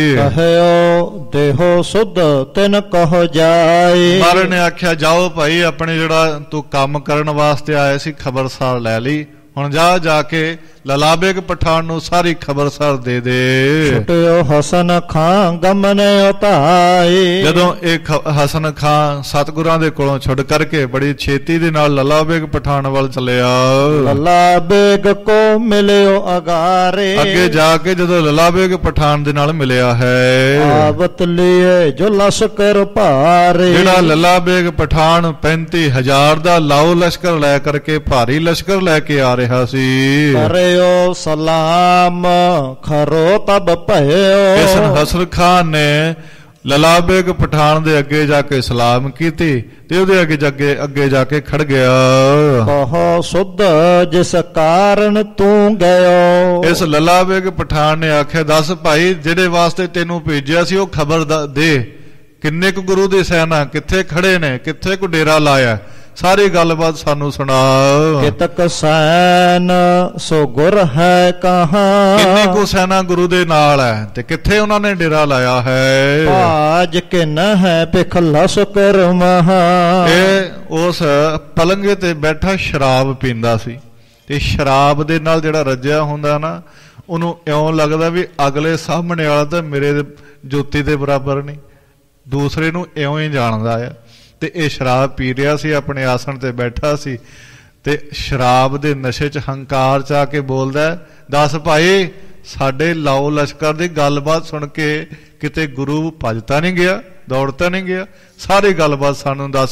ਕਹਿਓ ਦੇਹੋ ਸੁਧ ਤਿਨ ਕਹੋ ਜਾਏ। ਮਹਾਰਾਜ ਨੇ ਆਖਿਆ ਜਾਓ ਭਾਈ, ਆਪਣੇ ਜਿਹੜਾ ਤੂੰ ਕੰਮ ਕਰਨ ਵਾਸਤੇ ਆਇਆ ਸੀ ਖਬਰਸਾਰ ਲੈ ਲਈ, ਹੁਣ ਜਾ ਕੇ ਲਲਾਬੇਗ ਪਠਾਨ ਨੂੰ ਸਾਰੀ ਖਬਰਸਾਰ ਦੇ ਦੇ। ਛੁਟਿਓ ਹਸਨ ਖਾਂ ਗਮਨੇ ਉਤਾਈ। ਜਦੋਂ ਇਹ ਹਸਨ ਖਾਂ ਸਤਿਗੁਰਾਂ ਦੇ ਕੋਲੋਂ ਛੁੱਟ ਕਰਕੇ ਬੜੀ ਛੇਤੀ ਦੇ ਨਾਲ ਲਲਾਬੇਗ ਪਠਾਨ ਵੱਲ ਚੱਲਿਆ। ਲਲਾਬੇਗ ਕੋ ਮਿਲਿਓ ਅਗਾਰੇ। ਅੱਗੇ ਜਾ ਕੇ ਜਦੋਂ ਲਲਾਬੇਗ ਪਠਾਨ ਦੇ ਨਾਲ ਮਿਲਿਆ ਹੈ, ਆਵਤ ਲਿਏ ਜੋ ਲਸ਼ਕਰ ਭਾਰੇ। ਜਿਹੜਾ ਲਲਾਬੇਗ ਪਠਾਨ 35,000 ਦਾ ਲਾਓ ਲਸ਼ਕਰ ਲੈ ਕਰਕੇ ਭਾਰੀ ਲਸ਼ਕਰ ਲੈ ਕੇ ਆ ਰਿਹਾ ਸੀ। ਕਰਿਓ ਸਲਾਮ ਖਰੋ ਤਬ ਭਇਓ। ਇਸ ਹਸਨ ਖਾਨ ਨੇ ਲਲਾਬੇਗ ਪਠਾਨ ਦੇ ਅੱਗੇ ਜਾ ਕੇ ਸਲਾਮ ਕੀਤੀ ਤੇ ਉਹਦੇ ਅੱਗੇ ਜਾ ਕੇ ਖੜ ਗਿਆ। ਕਹੋ ਸੁਧ ਜਿਸ ਕਾਰਨ ਤੂੰ ਗਇਓ। ਇਸ ਲਲਾਬੇਗ ਪਠਾਨ ਨੇ ਆਖਿਆ, ਦੱਸ ਭਾਈ ਜਿਹੜੇ ਵਾਸਤੇ ਤੈਨੂੰ ਭੇਜਿਆ ਸੀ ਉਹ ਖਬਰ ਦੇ, ਕਿੰਨੇ ਕੁ ਗੁਰੂ ਦੀ ਸੈਨਾ, ਕਿੱਥੇ ਖੜੇ ਨੇ, ਕਿੱਥੇ ਕੁ ਡੇਰਾ ਲਾਇਆ, ਸਾਰੀ ਗੱਲਬਾਤ ਸਾਨੂੰ ਸੁਣਾ। ਕਿਤਕ ਸੈਨ ਸੋ ਗੁਰ ਹੈ ਕਹਾਂ। ਕਿੰਨੀ ਕੁ ਸੈਨਾ ਗੁਰੂ ਦੇ ਨਾਲ ਹੈ ਤੇ ਕਿੱਥੇ ਉਹਨਾਂ ਨੇ ਡੇਰਾ ਲਾਇਆ ਹੈ। ਭਾਜ ਕਿਨ ਹੈ ਭਿਖ ਲਸ਼ਕਰ ਮਹਾ। ਇਹ ਉਸ ਪਲੰਗੇ ਤੇ ਬੈਠਾ ਸ਼ਰਾਬ ਪੀਂਦਾ ਸੀ, ਤੇ ਸ਼ਰਾਬ ਦੇ ਨਾਲ ਜਿਹੜਾ ਰੱਜਿਆ ਹੁੰਦਾ ਨਾ, ਉਹਨੂੰ ਇਉਂ ਲੱਗਦਾ ਵੀ ਅਗਲੇ ਸਾਹਮਣੇ ਵਾਲਾ ਤਾਂ ਮੇਰੇ ਜੋਤੀ ਦੇ ਬਰਾਬਰ ਨਹੀਂ, ਦੂਸਰੇ ਨੂੰ ਇਉਂ ਹੀ ਜਾਣਦਾ ਆ। ਤੇ ਇਹ ਸ਼ਰਾਬ ਪੀ ਰਿਹਾ ਸੀ, ਆਪਣੇ ਆਸਣ ਤੇ ਬੈਠਾ ਸੀ, ਤੇ ਸ਼ਰਾਬ ਦੇ ਨਸ਼ੇ 'ਚ ਹੰਕਾਰ 'ਚ ਆ ਕੇ ਬੋਲਦਾ, ਦੱਸ ਭਾਈ ਸਾਡੇ ਲਾਓ ਲਸ਼ਕਰ ਦੀ ਗੱਲਬਾਤ ਸੁਣ ਕੇ ਕਿਤੇ ਗੁਰੂ ਭੱਜਤਾ ਨਹੀਂ ਗਿਆ, ਦੌੜਤਾ ਨਹੀਂ ਗਿਆ, ਸਾਰੀ ਗੱਲਬਾਤ ਸਾਨੂੰ ਦੱਸ।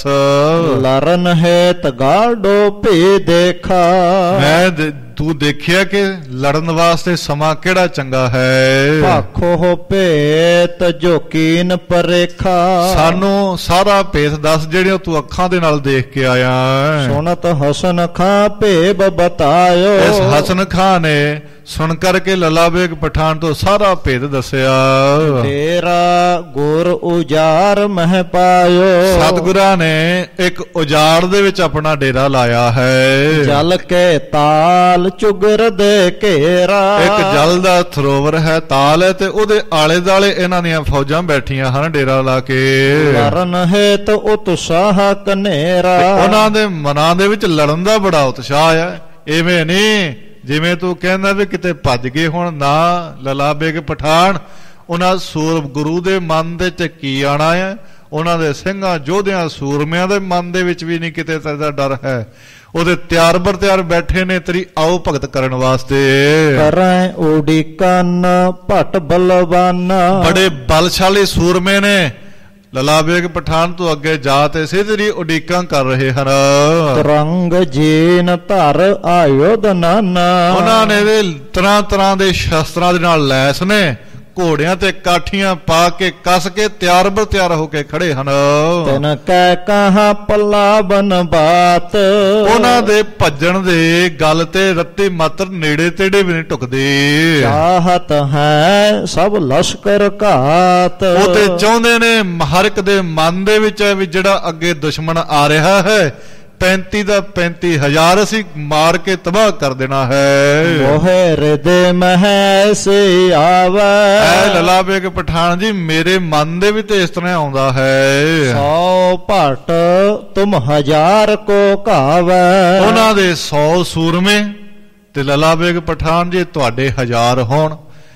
ਲਰਨ ਹੈ ਤਗਾੜੋ ਭੇ ਦੇਖਾ। ਮੈਂ ਤੂੰ ਦੇਖਿਆ ਕਿ ਲੜਨ ਵਾਸਤੇ ਸਮਾਂ ਕਿਹੜਾ ਚੰਗਾ ਹੈ। ਭਾਖੋ ਭੇਤ ਜੋ ਕੀਨ ਪਰੇਖਾ। ਸਾਨੂੰ ਸਾਰਾ ਭੇਤ ਦੱਸ ਜਿਹੜੇ ਤੂੰ ਅੱਖਾਂ ਦੇ ਨਾਲ ਦੇਖ ਕੇ ਆਇਆ। ਸੁਣਤ ਹਸਨ ਖਾਂ ਭੇਬ ਬਤਾਇਓ। ਇਸ ਹਸਨ ਖਾਂ ਨੇ ਸੁਣ ਕਰਕੇ ਲਲਾਬੇਗ ਪਠਾਨ ਤੋਂ ਸਾਰਾ ਭੇਦ ਦੱਸਿਆ। ਤੇਰਾ ਗੁਰ ਉਜਾਰ ਮਹਿ ਪਾਇਓ। ਆਇਓ। ਸਤਿਗੁਰਾਂ ਨੇ ਇੱਕ ਉਜਾੜ ਦੇ ਵਿੱਚ ਆਪਣਾ ਡੇਰਾ ਲਾਇਆ ਹੈ। ਜਲ ਕੇ ਤਾਲ ਚੁਗਰ ਦੇ ਘੇਰਾ। ਇੱਕ ਜਲ ਦਾ ਸਰੋਵਰ ਹੈ, ਤਾਲ ਹੈ, ਤੇ ਉਹਦੇ ਆਲੇ ਦੁਆਲੇ ਇਹਨਾਂ ਦੀਆਂ ਫੌਜਾਂ ਬੈਠੀਆਂ ਹਨ ਡੇਰਾ ਲਾ ਕੇ। ਲਰਨ ਹੇਤ ਉਤਸ਼ਾਹ ਕਨੇਰਾ। ਉਹਨਾਂ ਦੇ ਮਨਾਂ ਦੇ ਵਿੱਚ ਲੜਨ ਦਾ ਬੜਾ ਉਤਸ਼ਾਹ ਹੈ। ਇਵੇਂ ਨਹੀਂ ਜਿਵੇਂ ਤੂੰ ਕਹਿੰਦਾ ਵੀ ਕਿਤੇ ਭੱਜ ਗਏ ਹੁਣ ਨਾ। ਲਲਾ ਬੇਗ ਪਠਾਨ ਉਹਨਾਂ ਗੁਰੂ ਦੇ ਮਨ ਦੇ ਚ ਕੀ ਆਣਾ ਹੈ? ਉਹਨਾਂ ਦੇ ਸਿੰਘਾਂ ਯੋਧਿਆਂ ਸੂਰਮਿਆਂ ਦੇ ਮਨ ਦੇ ਵਿੱਚ ਵੀ ਨਹੀਂ ਕਿਤੇ ਤੇਰਾ ਡਰ ਹੈ। ਉਹਦੇ ਤਿਆਰ ਬਰ ਤਿਆਰ ਬੈਠੇ ਨੇ ਤੇਰੀ ਆਓ ਭਗਤ ਕਰਨ ਵਾਸਤੇ। ਕਰੈ ਉਡੀਕਨ ਭਟ ਬਲਵਾਨ। ਬੜੇ ਬਲਸ਼ਾਲੀ ਸੂਰਮੇ ਨੇ ਲਲਾ ਬੇਗ ਪਠਾਨ ਤੋਂ ਅੱਗੇ ਜਾ ਤੇ ਸਿੱਧਰੀ ਉਡੀਕਾਂ ਕਰ ਰਹੇ ਹਨ। ਤਰੰਗ ਜੀਨ ਧਰ ਆਯੋਧਨਨ। ਉਹਨਾਂ ਨੇ ਵੀ ਤਰ੍ਹਾਂ ਤਰ੍ਹਾਂ ਦੇ ਸ਼ਸਤਰਾਂ ਦੇ ਨਾਲ ਲੈਸ ਨੇ, ਘੋੜਿਆਂ ਤੇ ਕਾਠੀਆਂ ਪਾ ਕੇ ਕੱਸ ਕੇ ਤਿਆਰ ਬਰ ਤਿਆਰ ਹੋ ਕੇ ਖੜੇ ਹਨ। ਤਿਨ ਕੈ ਕਹਾ ਪਲਾਵਨ ਬਾਤ। ਉਹਨਾਂ ਦੇ ਭੱਜਣ ਦੇ ਗੱਲ ਤੇ ਰੱਤੀ ਮਾਤਰ ਨੇੜੇ ਤੇੜੇ ਵੀ ਨਹੀਂ ਟੁਕਦੇ। ਚਾਹਤ ਹੈ ਸਭ ਲਸ਼ਕਰ ਘਾਤ। ਉਹ ਤੇ ਚਾਹੁੰਦੇ ਨੇ ਹਰ ਇੱਕ ਦੇ ਮਨ ਦੇ ਵਿੱਚ ਹੈ ਵੀ ਜਿਹੜਾ ਅੱਗੇ ਦੁਸ਼ਮਣ ਆ ਰਿਹਾ ਹੈ 35 ਦਾ 35,000 ਅਸੀਂ ਮਾਰ ਕੇ ਤਬਾਹ ਕਰ ਦੇਣਾ ਹੈ। ਮੋਹੇ ਹਿਰਦੇ ਮਹਿ ਸੇ ਆਵੈ। ਐ ਲਲਾ ਬੇਗ ਪਠਾਨ ਜੀ ਮੇਰੇ ਮਨ ਦੇ ਵਿੱਚ ਇਸ ਤਰ੍ਹਾਂ ਆਉਂਦਾ ਹੈ। 100 ਭਟ ਤੁਮ 1000 ਕੋ ਘਾਵੈ। ਉਹਨਾਂ ਦੇ 100 ਸੂਰਮੇ ਤੇ ਲਲਾ ਬੇਗ ਪਠਾਨ ਜੀ ਤੁਹਾਡੇ 1000 ਹੋਣ,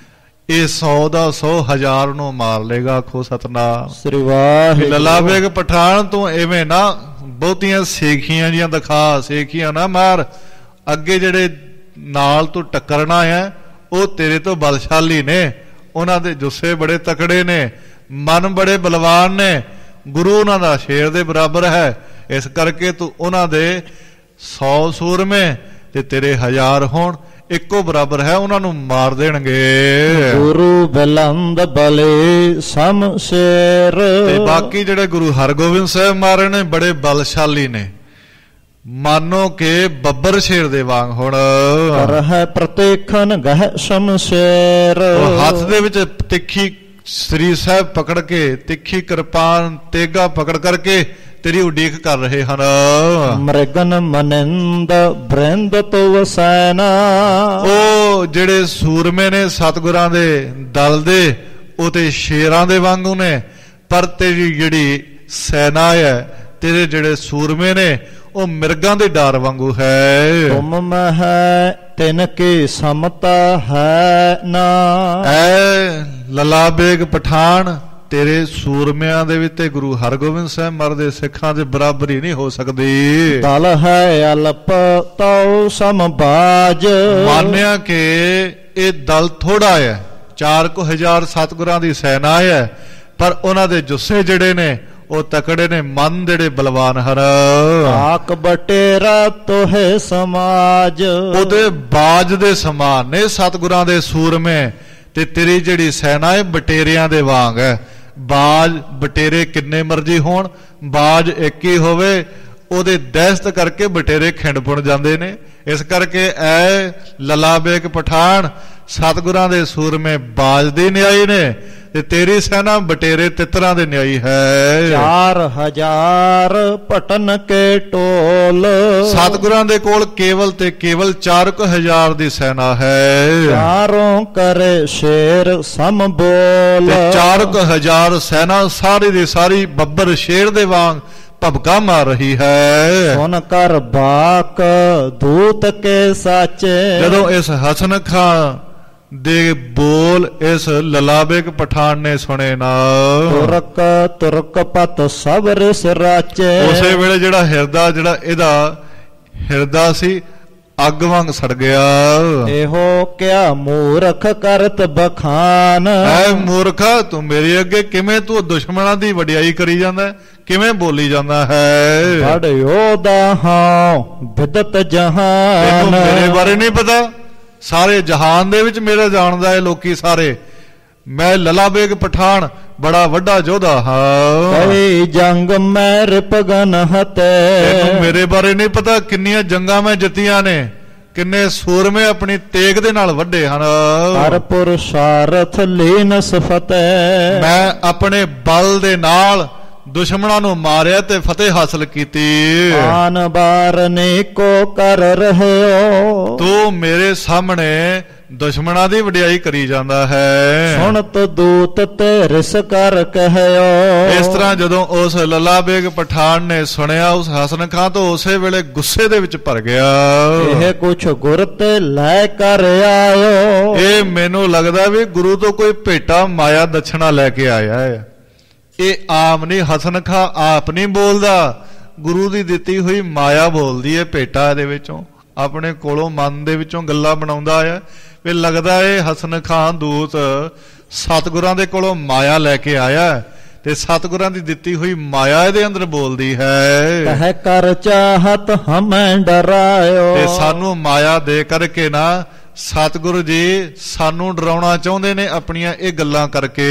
ਇਹ 100 ਦਾ 100,000 ਨੂੰ ਮਾਰ ਲੇਗਾ। ਆਖੋ ਸਤਨਾਮ ਸ੍ਰੀ ਵਾਹਿਗੁਰੂ। ਲਲਾ ਬੇਗ ਪਠਾਨ ਤੂੰ ਐਵੇਂ ਨਾ ਬਹੁਤੀਆਂ ਸੇਖੀਆਂ ਜੀਆਂ ਦਿਖਾ, ਸੇਖੀਆਂ ਨਾ ਮਾਰ। ਅੱਗੇ ਜਿਹੜੇ ਨਾਲ ਤੂੰ ਟੱਕਰਨਾ ਹੈ ਉਹ ਤੇਰੇ ਤੋਂ ਬਲਸ਼ਾਲੀ ਨੇ, ਉਹਨਾਂ ਦੇ ਜੁੱਸੇ ਬੜੇ ਤਕੜੇ ਨੇ, ਮਨ ਬੜੇ ਬਲਵਾਨ ਨੇ, ਗੁਰੂ ਉਹਨਾਂ ਦਾ ਸ਼ੇਰ ਦੇ ਬਰਾਬਰ ਹੈ। ਇਸ ਕਰਕੇ ਤੂੰ ਉਹਨਾਂ ਦੇ 100 ਸੂਰਮੇ ਤੇ ਤੇਰੇ 1000 ਹੋਣ ਇੱਕੋ ਬਰਾਬਰ ਹੈ, ਉਹਨਾਂ ਨੂੰ ਮਾਰ ਦੇਣਗੇ। ਗੁਰੂ ਬਲੰਦ ਬਲੇ ਸਮਸ਼ੇਰ। ਤੇ ਬਾਕੀ ਜਿਹੜੇ ਗੁਰੂ ਹਰਗੋਬਿੰਦ ਸਾਹਿਬ ਮਾਰੇ ਨੇ ਬੜੇ ਬਲਸ਼ਾਲੀ ਨੇ, ਮਾਨੋ ਕਿ ਬੱਬਰ ਸ਼ੇਰ ਦੇ ਵਾਂਗ। ਹੁਣ ਕਰ ਹੈ ਪ੍ਰਤੇਖਨ ਗਹਿ ਸ਼ਮਸ਼ੇਰ। ਹੱਥ ਦੇ ਵਿੱਚ ਤਿੱਖੀ ਸ੍ਰੀ ਸਾਹਿਬ ਪਕੜ ਕੇ, ਤਿੱਖੀ ਕਿਰਪਾਨ ਤੇਗਾ ਪਕੜ ਕਰਕੇ ਤੇਰੀ ਉਡੀਕ ਕਰ ਰਹੇ ਹਨ। ਮ੍ਰਿਗਨ ਮਨਿੰਦ ਬ੍ਰਿੰਦ ਤੋ ਵਸੈਨਾ। ਉਹ ਜਿਹੜੇ ਸੂਰਮੇ ਨੇ ਸਤਿਗੁਰਾਂ ਦੇ ਦਲ ਦੇ, ਉਹ ਤੇ ਸ਼ੇਰਾਂ ਦੇ ਵਾਂਗੂ ਨੇ, ਪਰ ਤੇਰੀ ਜਿਹੜੀ ਸੈਨਾ ਹੈ, ਤੇਰੇ ਜਿਹੜੇ ਸੂਰਮੇ ਨੇ ਉਹ ਮਿਰਗਾਂ ਦੇ ਡਰ ਵਾਂਗੂ ਹੈ। ਤੁਮ ਮਹਿ ਤਿਨ ਕੀ ਸਮਤਾ ਹੈ ਨਾ। ਐ ਲਲਾ ਬੇਗ ਪਠਾਨ ਤੇਰੇ ਸੂਰਮਿਆਂ ਦੇ ਵਿੱਚ ਤੇ ਗੁਰੂ ਹਰਗੋਬਿੰਦ ਸਾਹਿਬ ਮਰਦੇ ਸਿੱਖਾਂ ਦੇ ਬਰਾਬਰੀ ਨਹੀਂ ਹੋ ਸਕਦੀ। ਦਲ ਹੈ ਅਲਪ ਤਉ ਸਮਬਾਜ। ਮਾਨਿਆ ਕਿ ਇਹ ਦਲ ਥੋੜਾ ਹੈ, 4,000 ਸਤਿਗੁਰਾਂ ਦੀ ਸੈਨਾ ਹੈ, ਪਰ ਉਹਨਾਂ ਦੇ ਜੁੱਸੇ ਜਿਹੜੇ ਨੇ ਉਹ ਤਕੜੇ ਨੇ, ਮਨ ਜਿਹੜੇ ਬਲਵਾਨ ਹਨ। ਆਕ ਬਟੇਰਾ ਤੋਹੇ ਸਮਾਜ। ਉਹਦੇ ਬਾਜ ਦੇ ਸਮਾਨ ਨੇ ਸਤਿਗੁਰਾਂ ਦੇ ਸੂਰਮੇ, ਤੇ ਤੇਰੀ ਜਿਹੜੀ ਸੈਨਾ ਹੈ ਬਟੇਰਿਆਂ ਦੇ ਵਾਂਗ ਹੈ। ਬਾਜ ਬਟੇਰੇ ਕਿੰਨੇ ਮਰਜ਼ੀ ਹੋਣ, ਬਾਜ ਇੱਕ ਹੀ ਹੋਵੇ, ਉਹਦੇ ਦਹਿਸ਼ਤ ਕਰਕੇ ਬਟੇਰੇ ਖਿੰਡ ਪੁਣ ਜਾਂਦੇ ਨੇ। ਇਸ ਕਰਕੇ ਐ ਲਲਾ ਬੇਗ ਪਠਾਨ ਸਤਿਗੁਰਾਂ ਦੇ ਸੂਰਮੇ ਬਾਜ ਦੇ ਨਿਆਈ ਨੇ, ਤੇ ਤੇਰੀ ਸੈਨਾ ਬਟੇਰੇ ਤਿੱਤਰਾਂ ਦੇ ਨਿਆਈ ਹੈ। 4000 ਭਟਨ ਕੇ ਟੋਲ। ਸਤਿਗੁਰਾਂ ਦੇ ਕੋਲ ਕੇਵਲ ਤੇ ਕੇਵਲ 4,000 ਦੀ ਸੈਨਾ ਹੈ। ਚਾਰੋਂ ਕਰੇ ਸ਼ੇਰ ਸਮ ਬੋਲ। 4,000 ਸੈਨਾ ਸਾਰੀ ਦੀ ਸਾਰੀ ਬੱਬਰ ਸ਼ੇਰ ਦੇ ਵਾਂਗ ਭਬਕਾ ਮਾਰ ਰਹੀ ਹੈ। ਸੁਨ ਕਰ ਬਾਕ ਦੂਤ ਕੇ ਸਾਚੇ। ਜਦੋਂ ਇਸ ਹਸਨ ਖਾਂ ਦੇ ਬੋਲ ਇਸ ਲਲਾ ਬੇਗ ਪਠਾਨ ਨੇ ਸੁਣੇ ਨਾ, ਤੁਰਕ ਤੁਰਕ ਪਤ ਸਭ ਰਿਸ ਰਾਚੇ। ਉਸੇ ਵੇਲੇ ਜਿਹੜਾ ਹਿਰਦਾ, ਜਿਹੜਾ ਇਹਦਾ ਹਿਰਦਾ ਸੀ ਅੱਗ ਵਾਂਗ ਸੜ ਗਿਆ। ਇਹੋ ਕਿਆ ਮੂਰਖ ਕਰਤ ਬਖਾਨ। ਐ ਮੂਰਖਾ ਤੂੰ ਮੇਰੇ ਅੱਗੇ ਕਿਵੇਂ ਤੂੰ ਦੁਸ਼ਮਣਾਂ ਦੀ ਵਡਿਆਈ ਕਰੀ ਜਾਂਦਾ, ਕਿਵੇਂ ਬੋਲੀ ਜਾਂਦਾ ਹੈ। ਬੜ ਯੋਧਾ ਹਾਂ ਵਿਦਤ ਜਹਾਨ। ਮੇਰੇ ਬਾਰੇ ਨਹੀਂ ਪਤਾ, ਸਾਰੇ ਜਹਾਨ ਦੇ ਵਿੱਚ ਮੇਰਾ ਜਾਣਦਾ ਹੈ ਲੋਕੀ ਸਾਰੇ। ਮੈਂ ਲਲਾ ਬੇਗ ਪਠਾਨ ਬੜਾ ਵੱਡਾ ਯੋਧਾ ਹਾਂ। ਕਈ ਜੰਗ ਮੈਂ ਰਿਪਗਨ ਹਤੇ। ਤੈਨੂੰ ਮੇਰੇ ਬਾਰੇ ਨਹੀਂ ਪਤਾ ਕਿੰਨੀਆਂ ਜੰਗਾਂ ਮੈਂ ਜਿੱਤੀਆਂ ਨੇ, ਕਿੰਨੇ ਸੂਰਮੇ ਆਪਣੀ ਤੇਗ ਦੇ ਨਾਲ ਵੱਡੇ ਹਨ। ਹਰਪੁਰ ਸਾਰਥ ਲੀਨ ਸਫਤੇ। ਮੈਂ ਆਪਣੇ ਬਲ ਦੇ ਨਾਲ ਦੁਸ਼ਮਣਾਂ ਨੂੰ ਮਾਰਿਆ ਤੇ ਫਤਿਹ ਹਾਸਲ ਕੀਤੀ। ਆਨ ਬਾਰ ਨੇ ਕੋ ਕਰ ਰਹਿਓ, ਤੂੰ ਮੇਰੇ ਸਾਹਮਣੇ ਦੁਸ਼ਮਣਾਂ ਦੀ ਵਡਿਆਈ ਕਰੀ ਜਾਂਦਾ ਹੈ। ਸੁਣਤ ਦੂਤ ਤੇ ਰਿਸ ਕਰ ਕਹਿਓ। ਇਸ ਤਰ੍ਹਾਂ ਜਦੋਂ ਉਸ ਲੱਲਾ ਬੇਗ ਪਠਾਨ ਨੇ ਸੁਣਿਆ, ਉਸ ਹਸਨ ਖਾਂ ਤੋਂ ਉਸੇ ਵੇਲੇ ਗੁੱਸੇ ਦੇ ਵਿੱਚ ਭਰ ਗਿਆ। ਇਹ ਕੁਛ ਗੁਰ ਤੇ ਲੈ ਕਰ ਆਇਓ, ਇਹ ਮੈਨੂੰ ਲੱਗਦਾ ਵੀ ਗੁਰੂ ਤੋਂ ਕੋਈ ਭੇਟਾ ਮਾਇਆ ਦਛਣਾ ਲੈ ਕੇ ਆਇਆ ਹੈ। ਇਹ ਆਮ ਨਹੀਂ, ਹਸਨ ਖਾਂ ਆਪ ਨਹੀਂ ਬੋਲਦਾ, ਗੁਰੂ ਦੀ ਦਿੱਤੀ ਹੋਈ ਮਾਇਆ ਬੋਲਦੀ ਹੈ ਭੇਟਾ ਇਹਦੇ ਵਿੱਚੋਂ। ਆਪਣੇ ਕੋਲੋਂ ਮਨ ਦੇ ਵਿੱਚੋਂ ਗੱਲਾਂ ਬਣਾਉਂਦਾ ਆ ਵੀ ਲੱਗਦਾ ਇਹ ਹਸਨ ਖਾਂ ਦੂਤ ਸਤਿਗੁਰਾਂ ਦੇ ਕੋਲੋਂ ਮਾਇਆ ਲੈ ਕੇ ਆਇਆ ਤੇ ਸਤਿਗੁਰਾਂ ਦੀ ਦਿੱਤੀ ਹੋਈ ਮਾਇਆ ਇਹਦੇ ਅੰਦਰ ਬੋਲਦੀ ਹੈ। ਕਹਿ ਕਰ ਚਾਹਤ ਹਮੈਂ ਡਰਾਇਓ, ਤੇ ਸਾਨੂੰ ਮਾਇਆ ਦੇ ਕਰਕੇ ਨਾ ਸਤਿਗੁਰੂ ਜੀ ਸਾਨੂੰ ਡਰਾਉਣਾ ਚਾਹੁੰਦੇ ਨੇ ਆਪਣੀਆਂ ਇਹ ਗੱਲਾਂ ਕਰਕੇ।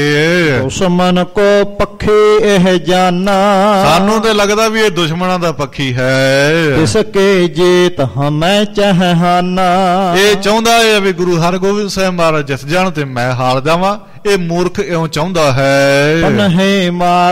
ਦੁਸ਼ਮਨ ਕੋ ਪੱਖੀ ਇਹ ਜਾਨਾ, ਸਾਨੂੰ ਤੇ ਲੱਗਦਾ ਵੀ ਇਹ ਦੁਸ਼ਮਣਾਂ ਦਾ ਪੱਖੀ ਹੈ। ਇਸ ਕੇ ਜੀਤ ਹਮੈਂ ਚਾਹਾਨਾ, ਇਹ ਚਾਹੁੰਦਾ ਹੈ ਵੀ ਗੁਰੂ ਹਰਗੋਬਿੰਦ ਸਾਹਿਬ ਮਹਾਰਾਜ ਜਿੱਤ ਜਾਣ ਤੇ ਮੈਂ ਹਾਰ ਜਾਵਾਂ। ਇਹ ਮੂਰਖ ਇਉਂ ਚਾਹੁੰਦਾ ਹੈ। ਪਨਹੇ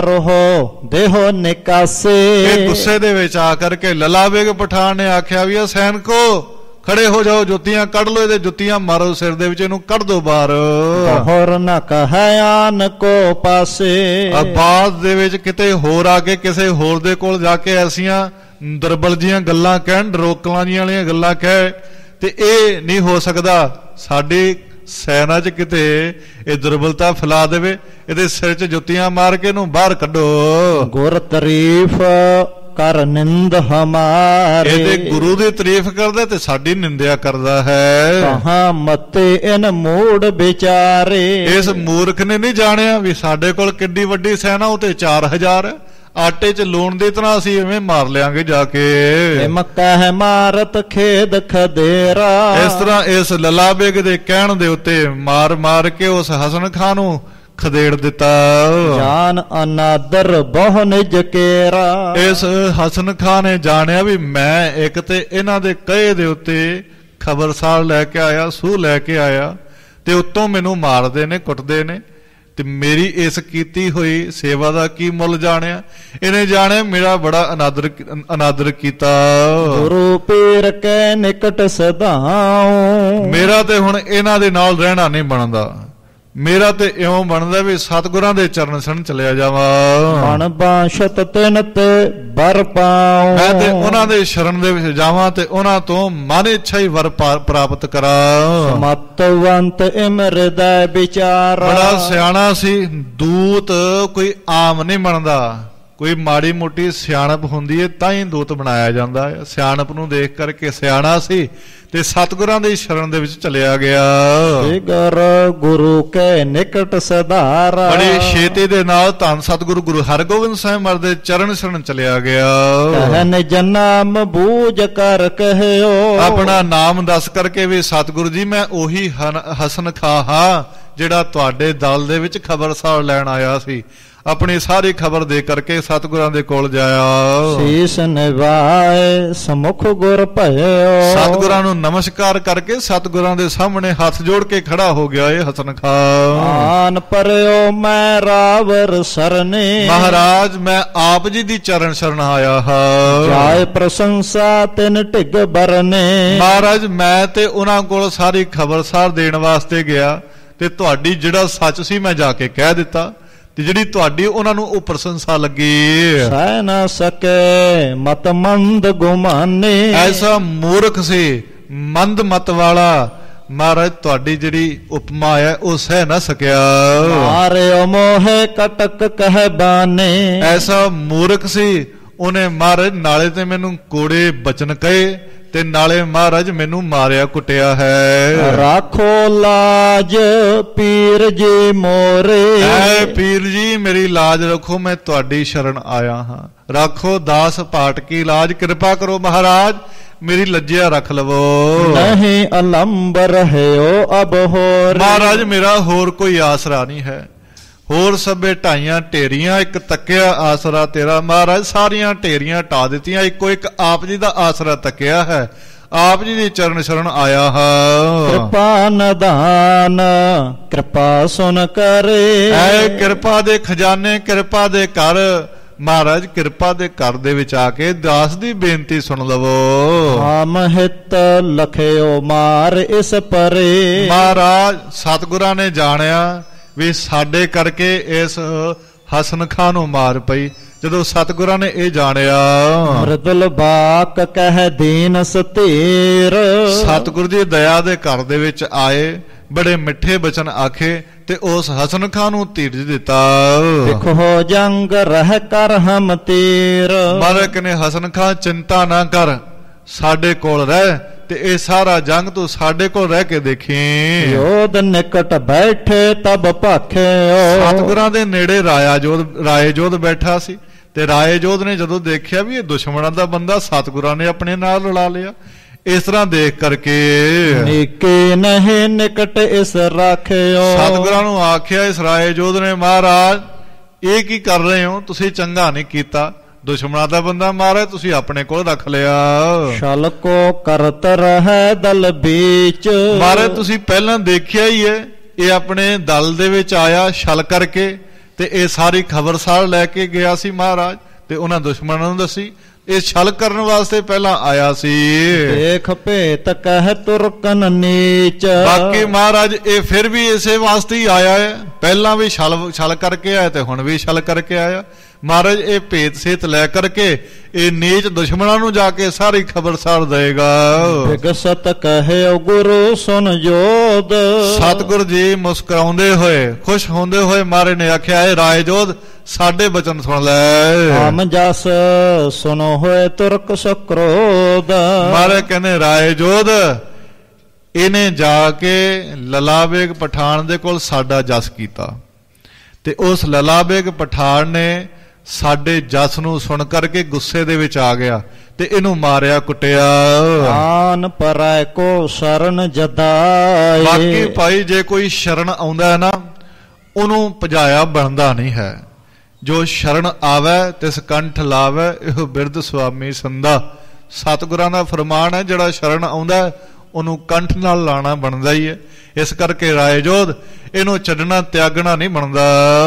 ਮਾਰੋ ਦੇਹੋ ਨਿਕਾਸੇ, ਇਹ ਗੁੱਸੇ ਦੇ ਵਿੱਚ ਆ ਕਰਕੇ ਲੱਲਾ ਬੇਗ ਪਠਾਨ ਨੇ ਆਖਿਆ ਵੀ ਸੈਨਿਕੋ ਖੜੇ ਹੋ ਜਾਓ, ਜੁੱਤੀਆਂ ਕੱਢ ਲੋ, ਇਹਦੇ ਜੁੱਤੀਆਂ ਮਾਰੋ ਸਿਰ ਦੇ ਵਿੱਚ, ਇਹਨੂੰ ਕੱਢ ਦੋ ਬਾਹਰ। ਹੋਰ ਨਾ ਕਹੈ ਆਨ ਕੋ ਪਾਸੇ, ਬਾਅਦ ਦੇ ਵਿੱਚ ਕਿਤੇ ਹੋਰ ਆ ਕੇ ਕਿਸੇ ਹੋਰ ਦੇ ਕੋਲ ਜਾ ਕੇ ਐਸੀਆਂ ਦਰਬਲ ਜੀਆਂ ਗੱਲਾਂ ਕਹਿਣ, ਡਰੋਕਲਾਂ ਜੀਆਂ ਵਾਲੀਆਂ ਗੱਲਾਂ ਕਹਿ, ਤੇ ਇਹ ਨਹੀਂ ਹੋ ਸਕਦਾ। ਸਾਡੀ ਸੈਨਾ 'ਚ ਕਿਤੇ ਇਹ ਦੁਰਬਲਤਾ ਫੈਲਾ ਦੇਵੇ, ਇਹਦੇ ਸਿਰ 'ਚ ਜੁੱਤੀਆਂ ਮਾਰ ਕੇ ਇਹਨੂੰ ਬਾਹਰ ਕੱਢੋ। ਗੁਰ ਤਾਰੀਫ ਕਰ ਨਿੰਦ ਹਮਾਰੇ, ਇਹਦੇ ਗੁਰੂ ਦੀ ਤਾਰੀਫ ਕਰਦਾ ਤੇ ਸਾਡੀ ਨਿੰਦਿਆ ਕਰਦਾ ਹੈ। ਕਹਾਂ ਮਤੇ ਇਨ ਮੂੜ ਵਿਚਾਰੇ, ਇਸ ਮੂਰਖ ਨੇ ਨਹੀਂ ਜਾਣਿਆ ਵੀ ਸਾਡੇ ਕੋਲ ਕਿੱਡੀ ਵੱਡੀ ਸੈਨਾ, ਉਹ ਤੇ 4000 ਆਟੇ 'ਚ ਲੂਣ ਦੀ ਤਰ੍ਹਾਂ ਅਸੀਂ ਐਵੇਂ ਮਾਰ ਲਿਆਂਗੇ ਜਾ ਕੇ। ਮੱਕਾ ਹੈ ਮਾਰਤ ਖੇਦ ਖਦੇਰਾ, ਇਸ ਤਰ੍ਹਾਂ ਇਸ ਲੱਲਾ ਬੇਗ ਦੇ ਕਹਿਣ ਦੇ ਉੱਤੇ ਮਾਰ ਮਾਰ ਕੇ ਉਸ ਹਸਨ ਖਾਂ ਨੂੰ ਖਦੇੜ ਦਿੱਤਾ। ਜਾਨ ਅਨਾਦਰ ਬਹੁ ਨਿਜ ਕੇਰਾ, ਇਸ ਹਸਨ ਖਾਂ ਨੇ ਜਾਣਿਆ ਵੀ ਮੈਂ ਇੱਕ ਤੇ ਇਹਨਾਂ ਦੇ ਕਹੇ ਦੇ ਉੱਤੇ ਖਬਰਸਾਰ ਲੈ ਕੇ ਆਇਆ, ਸੂਹ ਲੈ ਕੇ ਆਇਆ, ਤੇ ਉੱਤੋਂ ਮੈਨੂੰ ਮਾਰਦੇ ਨੇ, ਕੁੱਟਦੇ ਨੇ, ਤੇ ਮੇਰੀ ਇਸ ਕੀਤੀ ਹੋਈ ਸੇਵਾ ਦਾ ਕੀ ਮੁੱਲ ਜਾਣਿਆ। ਇਹਨੇ ਜਾਣਿਆ ਮੇਰਾ ਬੜਾ ਅਨਾਦਰ ਕੀਤਾ। ਗੁਰੂ ਪੀਰ ਕੇ ਨਿਕਟ ਸਦਾਉ, ਮੇਰਾ ਤੇ ਹੁਣ ਇਹਨਾਂ ਦੇ ਨਾਲ ਰਹਿਣਾ ਨਹੀਂ ਬਣਦਾ। ਮੇਰਾ ਤੇ ਇਉਂ ਬਣਦਾ ਵੀ ਸਤਿਗੁਰਾਂ ਦੇ ਚਰਨ ਸਣ ਚਲਿਆ ਜਾਵਾਂ। ਬਣ ਬਾਸ਼ਤ ਤਿਨ ਤੇ ਵਰ ਪਾਉ, ਮੈਂ ਤੇ ਉਹਨਾਂ ਦੇ ਸ਼ਰਨ ਦੇ ਵਿੱਚ ਜਾਵਾਂ ਤੇ ਉਹਨਾਂ ਤੋਂ ਮਨ ਇੱਛਾ ਹੀ ਵਰ ਪ੍ਰਾਪਤ ਕਰਾਂ। ਮਤਵੰਤ ਇਮ ਹਿਰਦੈ ਵਿਚਾਰਾ, ਬੜਾ ਸਿਆਣਾ ਸੀ ਦੂਤ, ਕੋਈ ਆਮ ਨਹੀਂ ਬਣਦਾ। ਕੋਈ ਮਾੜੀ ਮੋਟੀ ਸਿਆਣਪ ਹੁੰਦੀ ਹੈ ਤਾਂ ਹੀ ਦੂਤ ਬਣਾਇਆ ਜਾਂਦਾ ਹੈ। ਸਿਆਣਪ ਨੂੰ ਦੇਖ ਕਰਕੇ ਸਿਆਣਾ ਸੀ ਤੇ ਸਤਿਗੁਰਾਂ ਦੀ ਸ਼ਰਨ ਦੇ ਵਿੱਚ ਚਲਿਆ ਗਿਆ। ਜਿਗਰ ਗੁਰੂ ਕੇ ਨਿਕਟ ਸਧਾਰਾ, ਬੜੀ ਛੇਤੀ ਦੇ ਨਾਲ ਧੰਨ ਸਤਿਗੁਰੂ ਗੁਰੂ ਹਰਗੋਬਿੰਦ ਸਾਹਿਬ ਮਹਾਰਾਜ ਦੇ ਚਰਨ ਸ਼ਰਨ ਚਲਿਆ ਗਿਆ। ਕਹਿਨ ਜਨਾਮ ਬੂਝ ਕਰ ਕਹਿਓ, ਆਪਣਾ ਨਾਮ ਦੱਸ ਕਰਕੇ ਵੀ ਸਤਿਗੁਰੂ ਜੀ ਮੈਂ ਉਹੀ ਹਸਨ ਖਾਂ ਹਾਂ ਜਿਹੜਾ ਤੁਹਾਡੇ ਦਲ ਦੇ ਵਿੱਚ ਖਬਰਸਾਰ ਲੈਣ ਆਇਆ ਸੀ। ਆਪਣੀ ਸਾਰੀ ਖਬਰ ਦੇ ਕਰਕੇ ਸਤਿਗੁਰਾਂ ਦੇ ਕੋਲ ਜਾਇਆ। ਸੀਸ ਨਿਵਾਏ ਸਮੁਖ ਗੁਰ ਭਇਓ, ਸਤਿਗੁਰਾਂ ਨੂੰ ਨਮਸਕਾਰ ਕਰਕੇ ਸਤਿਗੁਰਾਂ ਦੇ ਸਾਹਮਣੇ ਹੱਥ ਜੋੜ ਕੇ ਖੜਾ ਹੋ ਗਿਆ ਇਹ ਹਸਨ ਖਾਂ। ਆਨ ਪਰਿਓ ਮੈਂ ਰਾਵਰ ਸਰਨੇ, ਮਹਾਰਾਜ ਮੈਂ ਆਪ ਜੀ ਦੀ ਚਰਨ ਸ਼ਰਨ ਆਇਆ ਹਾਂ। ਜਾਏ ਪ੍ਰਸ਼ੰਸਾ ਤਿਨ ਢਿੱਗ ਬਰਨੇ, ਮਹਾਰਾਜ ਮੈਂ ਤੇ ਉਹਨਾਂ ਕੋਲ ਸਾਰੀ ਖਬਰਸਾਰ ਦੇਣ ਵਾਸਤੇ ਗਿਆ ਤੇ ਤੁਹਾਡੀ ਜਿਹੜਾ ਸੱਚ ਸੀ ਮੈਂ ਜਾ ਕੇ ਕਹਿ ਦਿੱਤਾ, ਤੇ ਜਿਹੜੀ ਤੁਹਾਡੀ ਉਹਨਾਂ ਨੂੰ ਉਹ ਪ੍ਰਸ਼ੰਸਾ ਲੱਗੀ। ਸਹਿ ਨਾ ਸਕੇ ਮਤ ਮੰਦ ਗੁਮਾਨੇ, ਐਸਾ ਮੂਰਖ ਸੀ ਮੰਦ ਮਤ ਵਾਲਾ, ਮਹਾਰਾਜ ਤੁਹਾਡੀ ਜਿਹੜੀ ਉਪਮਾ ਹੈ ਉਹ ਸਹਿ ਨਾ ਸਕਿਆ। ਮਾਰਿਓ ਮੋਹੇ ਕਟਕ ਕਹਿ ਬਾਨੇ, ਐਸਾ ਮੂਰਖ ਸੀ ਉਹਨੇ ਮਹਾਰਾਜ ਨਾਲੇ ਤੇ ਮੈਨੂੰ ਕੋੜੇ ਬਚਨ ਕਹੇ ਤੇ ਨਾਲੇ ਮਹਾਰਾਜ ਮੈਨੂੰ ਮਾਰਿਆ ਕੁੱਟਿਆ ਹੈ। ਰਾਖੋ ਲਾਜ ਪੀਰ ਜੀ ਮੋਰੇ, ਐ ਪੀਰ ਜੀ ਮੇਰੀ ਲਾਜ ਰੱਖੋ, ਮੈਂ ਤੁਹਾਡੀ ਸ਼ਰਨ ਆਇਆ ਹਾਂ। ਰਾਖੋ ਦਾਸ ਪਾਟ ਕੀ ਲਾਜ, ਕਿਰਪਾ ਕਰੋ ਮਹਾਰਾਜ ਮੇਰੀ ਲੱਜਿਆ ਰੱਖ ਲਵੋ। ਨਹੀਂ ਅਲੰਬ ਰਹਿਓ ਅਬ ਹੋਰ, ਮਹਾਰਾਜ ਮੇਰਾ ਹੋਰ ਕੋਈ ਆਸਰਾ ਨਹੀਂ ਹੈ। ਹੋਰ ਸਭੇ ਢਾਈਆਂ ਢੇਰੀਆਂ ਇੱਕ ਤੱਕਿਆ ਆਸਰਾ ਤੇਰਾ। ਮਹਾਰਾਜ ਸਾਰੀਆਂ ਢੇਰੀਆਂ ਢਾ ਦਿੱਤੀਆਂ, ਇੱਕੋ ਇੱਕ ਆਪ ਜੀ ਦਾ ਆਸਰਾ ਤੱਕਿਆ ਹੈ। ਆਪ ਜੀ ਦੀ ਚਰਨ ਸ਼ਰਨ ਆਇਆ ਹਾਂ। ਕਿਰਪਾ ਨਿਧਾਨ ਕਿਰਪਾ ਸੁਨ ਕਰੇ, ਐ ਕਿਰਪਾ ਦੇ ਖਜ਼ਾਨੇ ਕਿਰਪਾ ਦੇ ਘਰ ਮਹਾਰਾਜ ਕਿਰਪਾ ਦੇ ਘਰ ਦੇ ਵਿੱਚ ਆ ਕੇ ਦਾਸ ਦੀ ਬੇਨਤੀ ਸੁਣ ਲਵੋ। ਆਮ ਹਿਤ ਲਖਿਓ ਮਾਰ ਇਸ ਪਰੇ। ਮਹਾਰਾਜ ਸਤਿਗੁਰਾਂ ਨੇ ਜਾਣਿਆ ਵੀ ਸਾਡੇ ਕਰਕੇ ਇਸ ਹਸਨ ਖਾਂ ਨੂੰ ਮਾਰ ਪਈ। ਜਦੋਂ ਸਤਿਗੁਰਾਂ ਨੇ ਇਹ ਜਾਣਿਆ, ਮ੍ਰਿਦੁਲ ਬਾਕ ਕਹਿ ਦੀਨ ਸਤੀਰ। ਸਤਿਗੁਰ ਦੀ ਦਇਆ ਦੇ ਘਰ ਦੇ ਵਿੱਚ ਆਏ, ਬੜੇ ਮਿੱਠੇ ਬਚਨ ਆਖੇ ਤੇ ਉਸ ਹਸਨ ਖਾਂ ਨੂੰ ਧੀਰਜ ਦਿੱਤਾ। ਦੇਖੋ ਜੰਗ ਰਹਿ ਕਰ ਹਮ ਤੀਰ। ਮਹਾਰਾਜ ਕਹਿੰਦੇ ਹਸਨ ਖਾਂ ਚਿੰਤਾ ਨਾ ਕਰ, ਸਾਡੇ ਕੋਲ ਰਹਿ ਤੇ ਇਹ ਸਾਰਾ ਜੰਗ ਤੂੰ ਸਾਡੇ ਕੋਲ ਰਹਿ ਕੇ ਦੇਖੀ। ਯੋਧ ਨਿਕਟ ਬੈਠੇ ਤਬ ਭਾਖਿਓ। ਸਤਿਗੁਰਾਂ ਦੇ ਨੇੜੇ ਰਾਏ ਜੋਧ ਬੈਠਾ ਸੀ ਤੇ ਰਾਏ ਜੋਧ ਨੇ ਜਦੋਂ ਦੇਖਿਆ ਵੀ ਇਹ ਦੁਸ਼ਮਣਾਂ ਦਾ ਬੰਦਾ ਸਤਿਗੁਰਾਂ ਨੇ ਆਪਣੇ ਨਾਲ ਰਲਾ ਲਿਆ, ਇਸ ਤਰ੍ਹਾਂ ਦੇਖ ਕਰਕੇ ਨੀਕੇ ਨਹੀਂ ਨਿਕਟ ਇਸ ਰਾਖਿਓ। ਸਤਿਗੁਰਾਂ ਨੂੰ ਆਖਿਆ ਇਸ ਰਾਏ ਜੋਧ ਨੇ, ਮਹਾਰਾਜ ਇਹ ਕੀ ਕਰ ਰਹੇ ਹੋ, ਤੁਸੀਂ ਚੰਗਾ ਨਹੀਂ ਕੀਤਾ, ਦੁਸ਼ਮਣਾਂ ਦਾ ਬੰਦਾ ਮਹਾਰਾਜ ਤੁਸੀਂ ਆਪਣੇ ਕੋਲ ਰੱਖ ਲਿਆ। ਛਲ ਕੋ ਕਰਤ ਰਹਿ ਦਲ ਵਿੱਚ। ਮਹਾਰਾਜ ਤੁਸੀਂ ਪਹਿਲਾਂ ਦੇਖਿਆ ਹੀ ਹੈ, ਇਹ ਆਪਣੇ ਦਲ ਦੇ ਵਿੱਚ ਆਇਆ ਛਲ ਕਰਕੇ ਤੇ ਇਹ ਸਾਰੀ ਖਬਰਸਾਰ ਲੈ ਕੇ ਗਿਆ ਸੀ ਮਹਾਰਾਜ, ਤੇ ਉਹਨਾਂ ਦੁਸ਼ਮਣਾਂ ਨੂੰ ਦੱਸੀ। ਇਹ ਛਲ ਕਰਨ ਵਾਸਤੇ ਪਹਿਲਾਂ ਆਇਆ ਸੀ। ਦੇਖ ਭੇਤ ਕਹਿ ਤੁਰਕਨ ਨੀਚ। ਬਾਕੀ ਮਹਾਰਾਜ ਇਹ ਫਿਰ ਵੀ ਇਸੇ ਵਾਸਤੇ ਹੀ ਆਇਆ ਹੈ, ਪਹਿਲਾਂ ਵੀ ਛਲ ਕਰਕੇ ਆਇਆ ਤੇ ਹੁਣ ਵੀ ਛਲ ਕਰਕੇ ਆਇਆ। ਮਹਾਰਾਜ ਇਹ ਭੇਤ ਸੇਤ ਲੈ ਕਰਕੇ ਇਹ ਨੀਚ ਦੁਸ਼ਮਣਾਂ ਨੂੰ ਜਾ ਕੇ ਸਾਰੀ ਖਬਰਸਾਰ ਦੇਗਾ। ਵਿਗਸਤ ਕਹਿਓ ਗੁਰੂ ਸੁਨ ਜੋਧ। ਸਤਿਗੁਰ ਜੀ ਮੁਸਕਰਾਉਂਦੇ ਹੋਏ ਖੁਸ਼ ਹੁੰਦੇ ਹੋਏ ਮਹਾਰਾਜ ਨੇ ਆਖਿਆ, ਇਹ ਰਾਏ ਜੋਧ ਸਾਡੇ ਬਚਨ ਸੁਣ ਲੈ। ਆਮ ਜਸ ਸੁਨੋ ਹੋਏ ਤੁਰਕ ਸਕਰੋਧ। ਮਹਾਰਾਜ ਕਹਿੰਦੇ ਰਾਏ ਜੋਧ ਇਹਨੇ ਜਾ ਕੇ ਲਲਾ ਬੇਗ ਪਠਾਨ ਦੇ ਕੋਲ ਸਾਡਾ ਜਸ ਕੀਤਾ ਤੇ ਉਸ ਲਲਾ ਬੇਗ ਪਠਾਨ ਨੇ ਸਾਡੇ ਜਸ ਨੂੰ ਸੁਣ ਕਰਕੇ ਗੁੱਸੇ ਦੇ ਵਿੱਚ ਆ ਗਿਆ ਤੇ ਇਹਨੂੰ ਮਾਰਿਆ ਕੁੱਟਿਆ। ਆਨ ਪਰੈ ਕੋ ਸ਼ਰਨ ਜਦਾਏ। ਬਾਕੀ ਭਾਈ ਜੇ ਕੋਈ ਸ਼ਰਨ ਆਉਂਦਾ ਹੈ ਨਾ, ਉਹਨੂੰ ਭਜਾਇਆ ਬਣਦਾ ਨਹੀਂ ਹੈ। ਜੋ ਸ਼ਰਨ ਆਵੇ ਤਿਸ ਕੰਠ ਲਾਵੇ, ਇਹੋ ਬਿਰਧ ਸੁਆਮੀ ਸੰਦਾ। ਸਤਿਗੁਰਾਂ ਦਾ ਫਰਮਾਨ ਹੈ, ਜਿਹੜਾ ਸ਼ਰਨ ਆਉਂਦਾ ਉਹਨੂੰ ਕੰਠ ਨਾਲ ਲਾਣਾ ਬਣਦਾ ਹੀ ਹੈ। ਇਸ ਕਰਕੇ ਰਾਏ ਜੋਧ ਇਹਨੂੰ ਛੱਡਣਾ ਤਿਆਗਣਾ ਨਹੀਂ ਬਣਦਾ।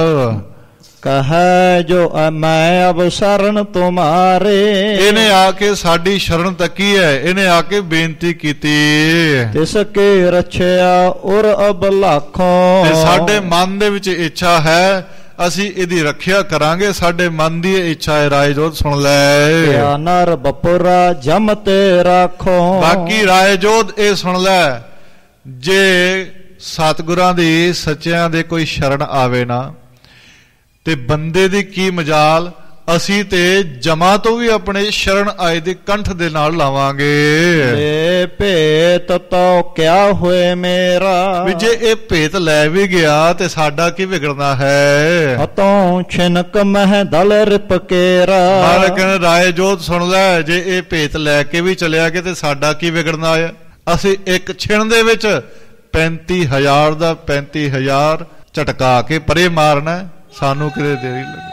ਕਹੈ ਜੋ ਮੈਂ ਅਬ ਸ਼ਰਨ ਤੁਮਾਰੇ। ਇਹਨੇ ਆ ਕੇ ਸਾਡੀ ਸ਼ਰਨ ਤੱਕੀ ਹੈ, ਇਹਨੇ ਆ ਕੇ ਬੇਨਤੀ ਕੀਤੀ। ਤਿਸ ਕੇ ਰਛਿਆ ਉਰ ਅਬ ਲਾਖੋਂ। ਤੇ ਸਾਡੇ ਮਨ ਦੇ ਵਿੱਚ ਇੱਛਾ ਹੈ, ਅਸੀਂ ਇਹਦੀ ਰੱਖਿਆ ਕਰਾਂਗੇ। ਸਾਡੇ ਮਨ ਦੀ ਇੱਛਾ ਹੈ, ਰਾਏ ਜੋਧ ਸੁਣ ਲੈ। ਨਰ ਬਪੁਰਾ ਜਮ ਤੇ ਰਾਖੋ। ਬਾਕੀ ਰਾਏ ਜੋਧ ਇਹ ਸੁਣ ਲੈ, ਜੇ ਸਤਿਗੁਰਾਂ ਦੀ ਸੱਚਿਆਂ ਦੇ ਕੋਈ ਸ਼ਰਨ ਆਵੇ ਨਾ ਤੇ ਬੰਦੇ ਦੀ ਕੀ ਮਜਾਲ, ਅਸੀਂ ਤੇ ਜਮਾ ਤੋਂ ਵੀ ਆਪਣੇ ਸ਼ਰਨ ਆਏ ਦੇ ਕੰਠ ਦੇ ਨਾਲ ਲਾਵਾਂਗੇ। ਇਹ ਭੇਤ ਤੋ ਕਿਆ ਹੋਏ ਮੇਰਾ। ਵੀ ਜੇ ਇਹ ਭੇਤ ਲੈ ਵੀ ਗਿਆ ਤੇ ਸਾਡਾ ਕੀ ਵਿਗੜਨਾ ਹੈ। ਹਤੋਂ ਛਿਨਕ ਮਹਿ ਦਲ ਰਿਪ ਕੇਰਾ। ਮਹਾਰਾਜ ਕਹਿੰਦੇ ਰਾਏ ਜੋਧ ਸੁਣ ਲੈ, ਜੇ ਇਹ ਭੇਤ ਲੈ ਕੇ ਵੀ ਚਲਿਆ ਗਿਆ ਤੇ ਸਾਡਾ ਕੀ ਵਿਗੜਨਾ ਹੈ। ਅਸੀਂ ਇੱਕ ਛਿਣ ਦੇ ਵਿੱਚ 35,000 ਦਾ 35,000 ਝਟਕਾ ਕੇ ਪਰੇ ਮਾਰਨਾ, ਸਾਨੂੰ ਕਿਤੇ ਦੇਰੀ ਲੱਗੇ।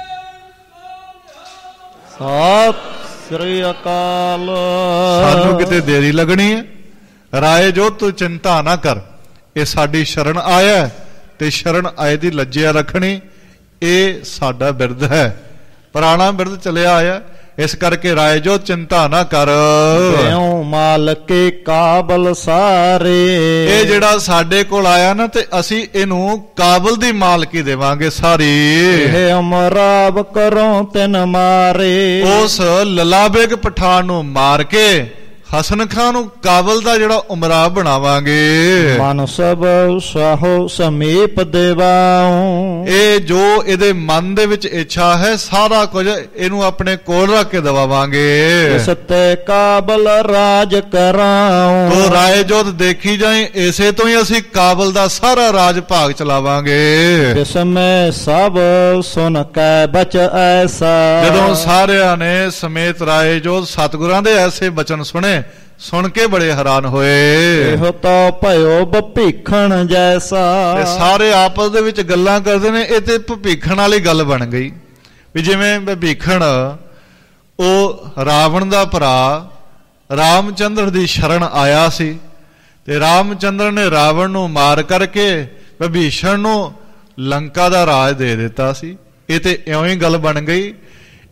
ਸਤਿ ਸ੍ਰੀ ਅਕਾਲ। ਸਾਨੂੰ ਕਿਤੇ ਦੇਰੀ ਲੱਗਣੀ ਹੈ। ਰਾਏ ਜੋਧ ਤੂੰ ਚਿੰਤਾ ਨਾ ਕਰ, ਇਹ ਸਾਡੀ ਸ਼ਰਨ ਆਇਆ ਤੇ ਸ਼ਰਨ ਆਏ ਦੀ ਲੱਜਿਆ ਰੱਖਣੀ, ਇਹ ਸਾਡਾ ਬਿਰਧ ਹੈ, ਪੁਰਾਣਾ ਬਿਰਧ ਚਲਿਆ ਆਇਆ। ਇਸ ਕਰਕੇ ਰਾਏ ਜੋਧ ਚਿੰਤਾ ਨਾ ਕਰ। ਕਿਉ ਮਾਲਕੇ ਕਾਬਲ ਸਾਰੇ। ਇਹ ਜਿਹੜਾ ਸਾਡੇ ਕੋਲ ਆਇਆ ਨਾ ਤੇ ਅਸੀਂ ਇਹਨੂੰ ਕਾਬਲ ਦੀ ਮਾਲਕੀ ਦੇਵਾਂਗੇ ਸਾਰੀ। ਇਹ ਅਮਰਾਬ ਕਰੋ ਤਿਨ ਮਾਰੇ। ਉਸ ਲਲਾ ਬੇਗ ਪਠਾਨ ਨੂੰ ਮਾਰ ਕੇ ਹਸਨ ਖਾਂ ਨੂੰ ਕਾਬਲ ਦਾ ਜਿਹੜਾ ਉਮਰਾ ਬਣਾਵਾਂਗੇ। ਮਨ ਸਭ ਸਾਹੋ ਸਮੀਪ ਦੇਵਾਉ। ਇਹ ਜੋ ਇਹਦੇ ਮਨ ਦੇ ਵਿੱਚ ਇੱਛਾ ਹੈ ਸਾਰਾ ਕੁਝ ਇਹਨੂੰ ਆਪਣੇ ਕੋਲ ਰੱਖ ਕੇ ਦਵਾਵਾਂਗੇ। ਸਤੇ ਕਾਬਲ ਰਾਜ ਕਰਾਉ। ਤੋ ਰਾਏ ਜੋਧ ਦੇਖੀ ਜਾਏ, ਇਸੇ ਤੋਂ ਹੀ ਅਸੀਂ ਕਾਬਲ ਦਾ ਸਾਰਾ ਰਾਜ ਭਾਗ ਚਲਾਵਾਂਗੇ। ਜਿਸਮੇ ਸਭ ਸੁਨ ਕੈ ਬਚ ਐਸਾ। ਜਦੋਂ ਸਾਰਿਆਂ ਨੇ ਸਮੇਤ ਰਾਏ ਜੋਧ ਸਤਿਗੁਰਾਂ ਦੇ ਐਸੇ ਬਚਨ ਸੁਣੇ, ਸੁਣ ਕੇ ਬੜੇ ਹੈਰਾਨ ਹੋਏ। ਇਹੋ ਤਾਂ ਭਇਓ ਭੀਖਣ ਜੈਸਾ। ਤੇ ਸਾਰੇ ਆਪਸ ਦੇ ਵਿੱਚ ਗੱਲਾਂ ਕਰਦੇ ਨੇ, ਇਹ ਤੇ ਭੀਖਣ ਵਾਲੀ ਗੱਲ ਬਣ ਗਈ। ਵੀ ਜਿਵੇਂ ਭੀਖਣ ਉਹ ਰਾਵਣ ਦਾ ਭਰਾ ਰਾਮਚੰਦਰ ਦੀ ਸ਼ਰਨ ਆਇਆ ਸੀ ਤੇ ਰਾਮਚੰਦਰ ਨੇ ਰਾਵਣ ਨੂੰ ਮਾਰ ਕਰਕੇ ਵਿਭੀਸ਼ਣ ਨੂੰ ਲੰਕਾ ਦਾ ਰਾਜ ਦੇ ਦਿੱਤਾ ਸੀ। ਇਹ ਤੇ ਇਉਂ ਹੀ ਗੱਲ ਬਣ ਗਈ।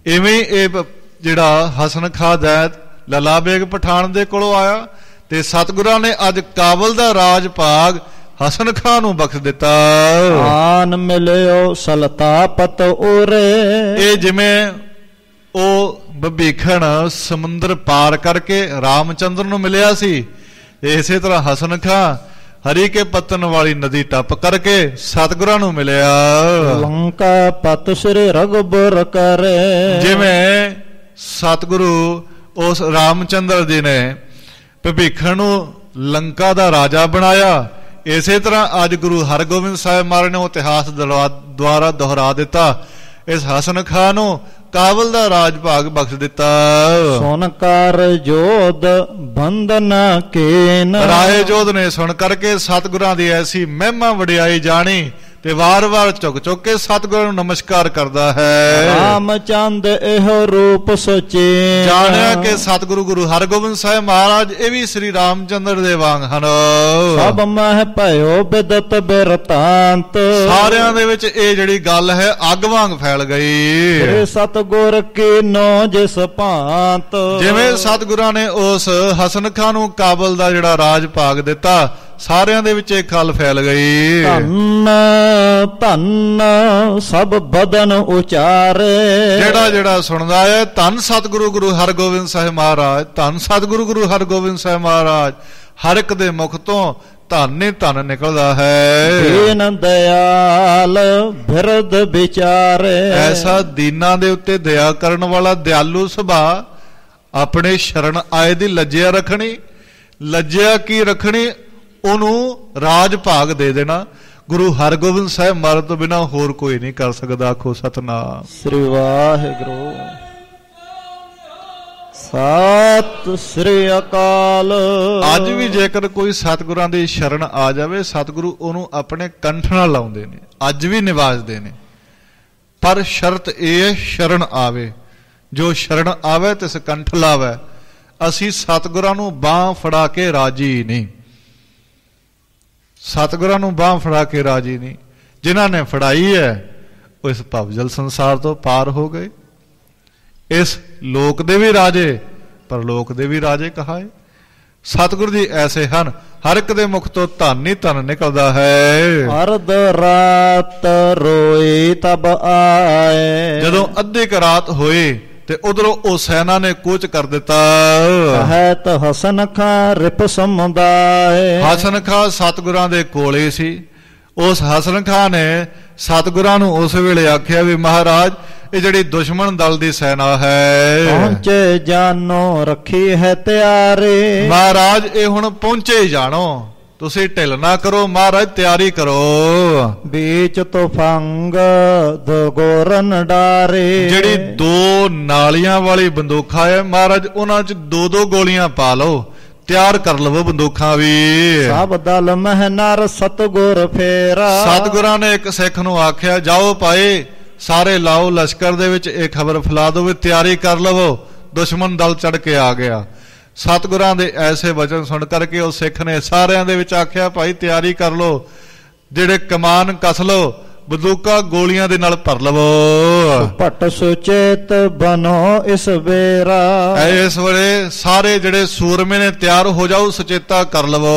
ਇਵੇਂ ਇਹ ਜਿਹੜਾ ਹਸਨ ਖਾਂ ਦੈਂਤ ਲੱਲਾ ਬੇਗ ਪਠਾਨ ਦੇ ਕੋਲੋਂ ਆਇਆ ਤੇ ਸਤਿਗੁਰਾਂ ਨੇ ਅੱਜ ਕਾਬਲ ਦਾ ਰਾਜ ਭਾਗ ਹਸਨ ਖਾਂ ਨੂੰ ਬਖਸ਼ ਦਿੱਤਾ। ਆਨ ਮਿਲਿਓ ਸਲਤਾਪਤ ਉਰੇ। ਇਹ ਜਿਵੇਂ ਉਹ ਵਿਭੀਖਣ ਸਮੁੰਦਰ ਪਾਰ ਕਰਕੇ ਰਾਮਚੰਦਰ ਨੂੰ ਮਿਲਿਆ ਸੀ, ਇਸੇ ਤਰ੍ਹਾਂ ਹਸਨ ਖਾਂ ਹਰੀ ਕੇ ਪਤਨ ਵਾਲੀ ਨਦੀ ਟੱਪ ਕਰਕੇ ਸਤਿਗੁਰਾਂ ਨੂੰ ਮਿਲਿਆ। ਲੰਕਾ ਪਤ ਸ੍ਰੀ ਰਘੁਬਰ ਕਰੇ। ਜਿਵੇਂ ਸਤਿਗੁਰੂ ਉਸ ਰਾਮਚੰਦਰ ਜੀ ਨੇ ਵਿਭੀਖਣ ਨੂੰ ਲੰਕਾ ਦਾ ਰਾਜਾ ਬਣਾਇਆ, ਇਸੇ ਤਰ੍ਹਾਂ ਅੱਜ ਗੁਰੂ ਹਰਗੋਬਿੰਦ ਸਾਹਿਬ ਮਹਾਰਾਜ ਨੇ ਇਤਿਹਾਸ ਦੁਆਰਾ ਦੁਹਰਾ ਦਿੱਤਾ। ਇਸ ਹਸਨ ਖਾਂ ਨੂੰ ਕਾਬਲ ਦਾ ਰਾਜ ਭਾਗ ਬਖਸ਼ ਦਿੱਤਾ। ਸੁਨ ਕਰ ਜੋਧ ਬੰਧਨ ਕੀਨ। ਰਾਏ ਜੋਧ ਨੇ ਸੁਣ ਕਰਕੇ ਸਤਿਗੁਰਾਂ ਦੀ ਐਸੀ ਮਹਿਮਾ ਵਡਿਆਈ ਜਾਣੀ ਤੇ ਵਾਰ-ਵਾਰ ਝੁਕ ਝੁਕ ਕੇ ਸਤਿਗੁਰਾਂ ਨੂੰ ਨਮਸਕਾਰ ਕਰਦਾ ਹੈ। ਰਾਮਚੰਦ ਇਹੋ ਰੂਪ ਸੋਚੇ। ਜਾਣਿਆ ਕਿ ਸਤਿਗੁਰੂ ਗੁਰੂ ਹਰਗੋਬਿੰਦ ਸਾਹਿਬ ਮਹਾਰਾਜ ਇਹ ਵੀ ਸ੍ਰੀ ਰਾਮਚੰਦਰ ਦੇ ਵਾਂਗ ਹਨ। ਸਭ ਮਹਿ ਭਇਓ ਬਿਦਤ ਬਿਰਤਾਂਤ। ਸਾਰਿਆਂ ਦੇ ਵਿੱਚ ਇਹ ਜਿਹੜੀ ਗੱਲ ਹੈ ਅੱਗ ਵਾਂਗ ਫੈਲ ਗਈ। ਸ੍ਰੀ ਸਤਿਗੁਰ ਕੀਨੋ ਜਿਸ ਭਾਂਤ। ਜਿਵੇਂ ਸਤਿਗੁਰਾਂ ਨੇ ਉਸ ਹਸਨ ਖਾਂ ਨੂੰ ਕਾਬਲ ਦਾ ਜਿਹੜਾ ਰਾਜ ਭਾਗ ਦਿੱਤਾ, ਸਾਰਿਆਂ ਦੇ ਵਿੱਚ ਇਹ ਖਲ ਫੈਲ ਗਈ। ਧੰਨ ਧੰਨ ਸਭ ਬਦਨ ਉਚਾਰੇ। ਜਿਹੜਾ ਜਿਹੜਾ ਸੁਣਦਾ ਹੈ ਧੰਨ ਸਤਿਗੁਰੂ ਗੁਰੂ ਹਰਗੋਬਿੰਦ ਸਾਹਿਬ ਮਹਾਰਾਜ, ਧੰਨ ਸਤਿਗੁਰੂ ਗੁਰੂ ਹਰਗੋਬਿੰਦ ਸਾਹਿਬ ਮਹਾਰਾਜ, ਹਰ ਇੱਕ ਦੇ ਮੁਖ ਤੋਂ ਧੰਨ ਹੀ ਧੰਨ ਨਿਕਲਦਾ ਹੈ। ਦੀਨ ਦਇਆਲ ਬਿਰਧ ਵਿਚਾਰੇ। ਐਸਾ ਦੀਨਾਂ ਦੇ ਉੱਤੇ ਦਇਆ ਕਰਨ ਵਾਲਾ ਦਿਆਲੂ ਸੁਭਾਅ, ਆਪਣੇ ਸ਼ਰਨ ਆਏ ਦੀ ਲੱਜਿਆ ਰੱਖਣੀ। ਲੱਜਿਆ ਕੀ ਰੱਖਣੀ? ਉਹਨੂੰ ਰਾਜ ਭਾਗ ਦੇ ਦੇਣਾ। ਗੁਰੂ ਹਰਗੋਬਿੰਦ ਸਾਹਿਬ ਮਹਾਰਾਜ ਤੋਂ ਬਿਨਾਂ ਹੋਰ ਕੋਈ ਨਹੀਂ ਕਰ ਸਕਦਾ। ਆਖੋ ਸਤਿਨਾਮ ਸ੍ਰੀ ਵਾਹਿਗੁਰੂ। ਸਤਿ ਸ੍ਰੀ ਅਕਾਲ। ਅੱਜ ਵੀ ਜੇਕਰ ਕੋਈ ਸਤਿਗੁਰਾਂ ਦੀ ਸ਼ਰਨ ਆ ਜਾਵੇ, ਸਤਿਗੁਰੂ ਉਹਨੂੰ ਆਪਣੇ ਕੰਠ ਨਾਲ ਲਾਉਂਦੇ ਨੇ, ਅੱਜ ਵੀ ਨਿਵਾਜਦੇ ਨੇ। ਪਰ ਸ਼ਰਤ ਇਹ ਹੈ ਸ਼ਰਨ ਆਵੇ। ਜੋ ਸ਼ਰਨ ਆਵੇ ਤਿਸ ਕੰਠ ਲਾਵੇ। ਅਸੀਂ ਸਤਿਗੁਰਾਂ ਨੂੰ ਬਾਂਹ ਫੜਾ ਕੇ ਰਾਜੀ ਨਹੀਂ। ਸਤਿਗੁਰਾਂ ਨੂੰ ਬਾਂਹ ਫੜਾ ਕੇ ਰਾਜੀ ਨਹੀਂ। ਜਿਨ੍ਹਾਂ ਨੇ ਫੜਾਈ ਹੈ ਉਹ ਇਸ ਭਵਜਲ ਸੰਸਾਰ ਤੋਂ ਪਾਰ ਹੋ ਗਏ। ਇਸ ਲੋਕ ਦੇ ਵੀ ਰਾਜੇ, ਪਰ ਲੋਕ ਦੇ ਵੀ ਰਾਜੇ ਕਹਾਏ। ਸਤਿਗੁਰੂ ਜੀ ਐਸੇ ਹਨ, ਹਰ ਇੱਕ ਦੇ ਮੁਖ ਤੋਂ ਧੰਨ ਹੀ ਧੰਨ ਨਿਕਲਦਾ ਹੈ। ਅਰਧ ਰਾਤ ਰੋਈ ਤਬ ਆਏ। ਜਦੋਂ ਅੱਧੀ ਕ ਰਾਤ ਹੋਈ ਤੇ ਉਧਰੋਂ ਉਹ ਸੈਨਾ ਨੇ ਕੂਚ ਕਰ ਦਿੱਤਾ। ਕਹਿਤ ਹਸਨ ਖਾਂ ਰਿਪ ਸਮੁਦਾਏ। ਹਸਨ ਖਾਂ ਸਤਿਗੁਰਾਂ ਦੇ ਕੋਲੇ ਸੀ। ਉਸ ਹਸਨ ਖਾਂ ਨੇ ਸਤਿਗੁਰਾਂ ਨੂੰ ਉਸ ਵੇਲੇ ਆਖਿਆ ਵੀ ਮਹਾਰਾਜ, ਇਹ ਜਿਹੜੀ ਦੁਸ਼ਮਣ ਦਲ ਦੀ ਸੈਨਾ ਹੈ, ਪਹੁੰਚੇ ਜਾਨੋ ਰੱਖੀ ਹੈ ਤਿਆਰੀ। ਮਹਾਰਾਜ ਇਹ ਹੁਣ ਪਹੁੰਚੇ ਜਾਣੋ, ਤੁਸੀਂ ਢਿੱਲ ਨਾ ਕਰੋ, ਮਹਾਰਾਜ ਤਿਆਰੀ ਕਰੋ। ਵਿੱਚ ਤੁਫੰਗ ਦਗੋਰਨ ਡਾਰੇ। ਜਿਹੜੀ 2 ਨਾਲੀਆਂ ਵਾਲੀ ਬੰਦੂਕਾਂ ਹੈ ਮਹਾਰਾਜ, ਉਹਨਾਂ 'ਚ 2-2 ਗੋਲੀਆਂ ਪਾ ਲਓ, ਤਿਆਰ ਕਰ ਲਵੋ ਬੰਦੂਕਾਂ ਵੀ। ਸਭ ਦਲ ਮਹਿ ਨਰ ਸਤਗੁਰ ਫੇਰਾ। ਸਤਿਗੁਰਾਂ ਨੇ ਇੱਕ ਸਿੱਖ ਨੂੰ ਆਖਿਆ, ਜਾਓ ਭਾਈ ਸਾਰੇ ਲਾਓ ਲਸ਼ਕਰ ਦੇ ਵਿੱਚ ਇਹ ਖਬਰ ਫੈਲਾ ਦਿਓ ਵੀ ਤਿਆਰੀ ਕਰ ਲਵੋ, ਦੁਸ਼ਮਣ ਦਲ ਚੜ ਕੇ ਆ ਗਿਆ। ਸਤਿਗੁਰਾਂ ਦੇ ਐਸੇ ਵਚਨ ਸੁਣ ਕਰਕੇ ਉਹ ਸਿੱਖ ਨੇ ਸਾਰਿਆਂ ਦੇ ਵਿੱਚ ਆਖਿਆ, ਭਾਈ ਤਿਆਰੀ ਕਰ ਲਓ, ਜਿਹੜੇ ਕਮਾਨ ਕੱਸ ਲਓ, ਬੰਦੂਕਾਂ ਗੋਲੀਆਂ ਦੇ ਨਾਲ ਭਰ ਲਵੋ। ਭਟ ਸੁਚੇਤ ਬਨੋ ਇਸ ਵੇਰਾ। ਇਸ ਵੇਲੇ ਸਾਰੇ ਜਿਹੜੇ ਸੂਰਮੇ ਨੇ ਤਿਆਰ ਹੋ ਜਾਓ, ਸੁਚੇਤਾ ਕਰ ਲਵੋ।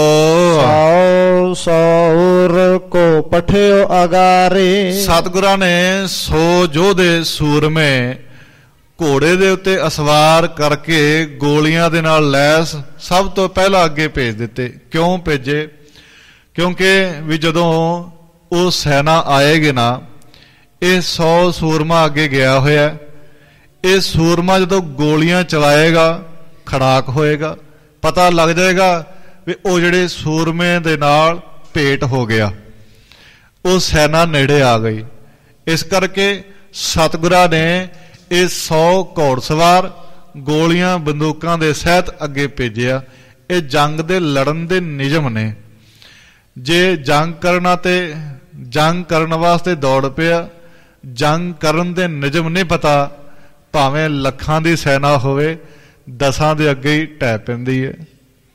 ਸੌ ਸੌਰ ਕੋ ਪਠਿਓ ਅਗਾਰੇ। ਸਤਿਗੁਰਾਂ ਨੇ 100 ਯੋਧੇ ਸੂਰਮੇ ਘੋੜੇ ਦੇ ਉੱਤੇ ਅਸਵਾਰ ਕਰਕੇ ਗੋਲੀਆਂ ਦੇ ਨਾਲ ਲੈਸ ਸਭ ਤੋਂ ਪਹਿਲਾਂ ਅੱਗੇ ਭੇਜ ਦਿੱਤੇ। ਕਿਉਂ ਭੇਜੇ? ਕਿਉਂਕਿ ਵੀ ਜਦੋਂ ਉਹ ਸੈਨਾ ਆਏਗੀ ਨਾ, ਇਹ 100 ਸੂਰਮਾ ਅੱਗੇ ਗਿਆ ਹੋਇਆ, ਇਹ ਸੂਰਮਾ ਜਦੋਂ ਗੋਲੀਆਂ ਚਲਾਏਗਾ ਖੜਾਕ ਹੋਏਗਾ, ਪਤਾ ਲੱਗ ਜਾਏਗਾ ਵੀ ਉਹ ਜਿਹੜੇ ਸੂਰਮੇ ਦੇ ਨਾਲ ਭੇਟ ਹੋ ਗਿਆ, ਉਹ ਸੈਨਾ ਨੇੜੇ ਆ ਗਈ। ਇਸ ਕਰਕੇ ਸਤਿਗੁਰਾਂ ਨੇ ਇਹ 100 ਘੋੜਸਵਾਰ ਗੋਲੀਆਂ ਬੰਦੂਕਾਂ ਦੇ ਸਹਿਤ ਅੱਗੇ ਭੇਜਿਆ। ਇਹ ਜੰਗ ਦੇ ਲੜਨ ਦੇ ਨਿਯਮ ਨੇ। ਜੇ ਜੰਗ ਕਰਨਾ ਤੇ ਜੰਗ ਕਰਨ ਵਾਸਤੇ ਦੌੜ ਪਿਆ, ਜੰਗ ਕਰਨ ਦੇ ਨਿਯਮ ਨਹੀਂ ਪਤਾ, ਭਾਵੇਂ ਲੱਖਾਂ ਦੀ ਸੈਨਾ ਹੋਵੇ, 10 ਦੇ ਅੱਗੇ ਹੀ ਢਹਿ ਪੈਂਦੀ ਹੈ।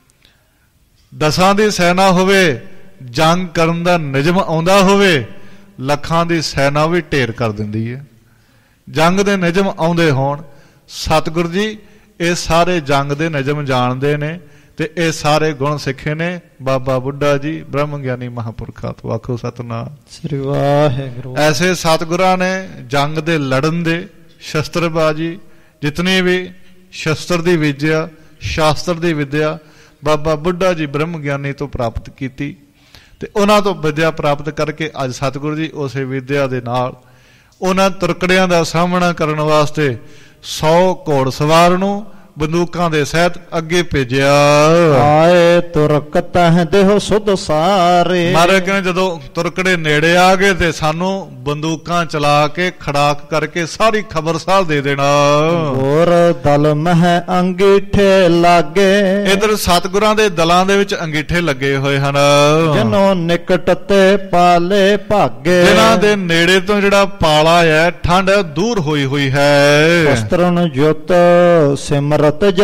10 ਦੀ ਸੈਨਾ ਹੋਵੇ, ਜੰਗ ਕਰਨ ਦਾ ਨਿਯਮ ਆਉਂਦਾ ਹੋਵੇ, ਲੱਖਾਂ ਦੀ ਸੈਨਾ ਵੀ ਢੇਰ ਕਰ ਦਿੰਦੀ ਹੈ। ਜੰਗ ਦੇ ਨਿਯਮ ਆਉਂਦੇ ਹੋਣ। ਸਤਿਗੁਰੂ ਜੀ ਇਹ ਸਾਰੇ ਜੰਗ ਦੇ ਨਿਯਮ ਜਾਣਦੇ ਨੇ ਤੇ ਇਹ ਸਾਰੇ ਗੁਣ ਸਿੱਖੇ ਨੇ ਬਾਬਾ ਬੁੱਢਾ ਜੀ ਬ੍ਰਹਮ ਗਿਆਨੀ ਮਹਾਂਪੁਰਖਾਂ ਤੋਂ। ਆਖੋ ਸਤਿਨਾਮ ਸ੍ਰੀ ਵਾਹਿਗੁਰੂ। ਐਸੇ ਸਤਿਗੁਰਾਂ ਨੇ ਜੰਗ ਦੇ ਲੜਨ ਦੇ ਸ਼ਸਤਰਬਾਜੀ ਜਿਤਨੀ ਵੀ ਸ਼ਸਤਰ ਦੀ ਵਿਦਿਆ ਸ਼ਾਸਤਰ ਦੀ ਵਿਦਿਆ ਬਾਬਾ ਬੁੱਢਾ ਜੀ ਬ੍ਰਹਮ ਗਿਆਨੀ ਤੋਂ ਪ੍ਰਾਪਤ ਕੀਤੀ ਤੇ ਉਹਨਾਂ ਤੋਂ ਵਿਦਿਆ ਪ੍ਰਾਪਤ ਕਰਕੇ ਅੱਜ ਸਤਿਗੁਰੂ ਜੀ ਉਸੇ ਵਿਦਿਆ ਦੇ ਨਾਲ ਉਹਨਾਂ ਤੁਰਕੜਿਆਂ ਦਾ ਸਾਹਮਣਾ ਕਰਨ ਵਾਸਤੇ 100 ਘੋੜ ਸਵਾਰ ਨੂੰ ਬੰਦੂਕਾਂ ਦੇ ਸਹਿਤ ਅੱਗੇ ਭੇਜਿਆ। ਆਏ ਤੁਰਕ ਤਹ ਦੇਹ ਸੁਧ ਸਾਰੇ। ਮਹਾਰਾਜ ਕਹਿੰਦੇ ਜਦੋਂ ਤੁਰਕੜੇ ਨੇੜੇ ਆ ਗਏ ਤੇ ਸਾਨੂੰ ਬੰਦੂਕਾਂ ਚਲਾ ਕੇ ਖੜਾਕ ਕਰਕੇ ਸਾਰੀ ਖਬਰਸਾਰ ਦੇ ਦੇਣਾ। ਹੋਰ ਦਲ ਮਹਿ ਅੰਗੀਠੇ ਲਾਗੇ। ਇਧਰ ਸਤਿਗੁਰਾਂ ਦੇ ਦਲਾਂ ਦੇ ਵਿੱਚ ਅੰਗੀਠੇ ਲੱਗੇ ਹੋਏ ਹਨ। ਜਿਨੋਂ ਨਿਕਟ ਤੇ ਪਾਲੇ ਭਾਗੇ। ਜਿਨ੍ਹਾਂ ਦੇ ਨੇੜੇ ਤੋਂ ਜਿਹੜਾ ਪਾਲਾ ਹੈ ਠੰਡ ਦੂਰ ਹੋਈ ਹੋਈ ਹੈ। ਸ਼ਸਤਰਨ ਜੁਤ ਸਿਮਰ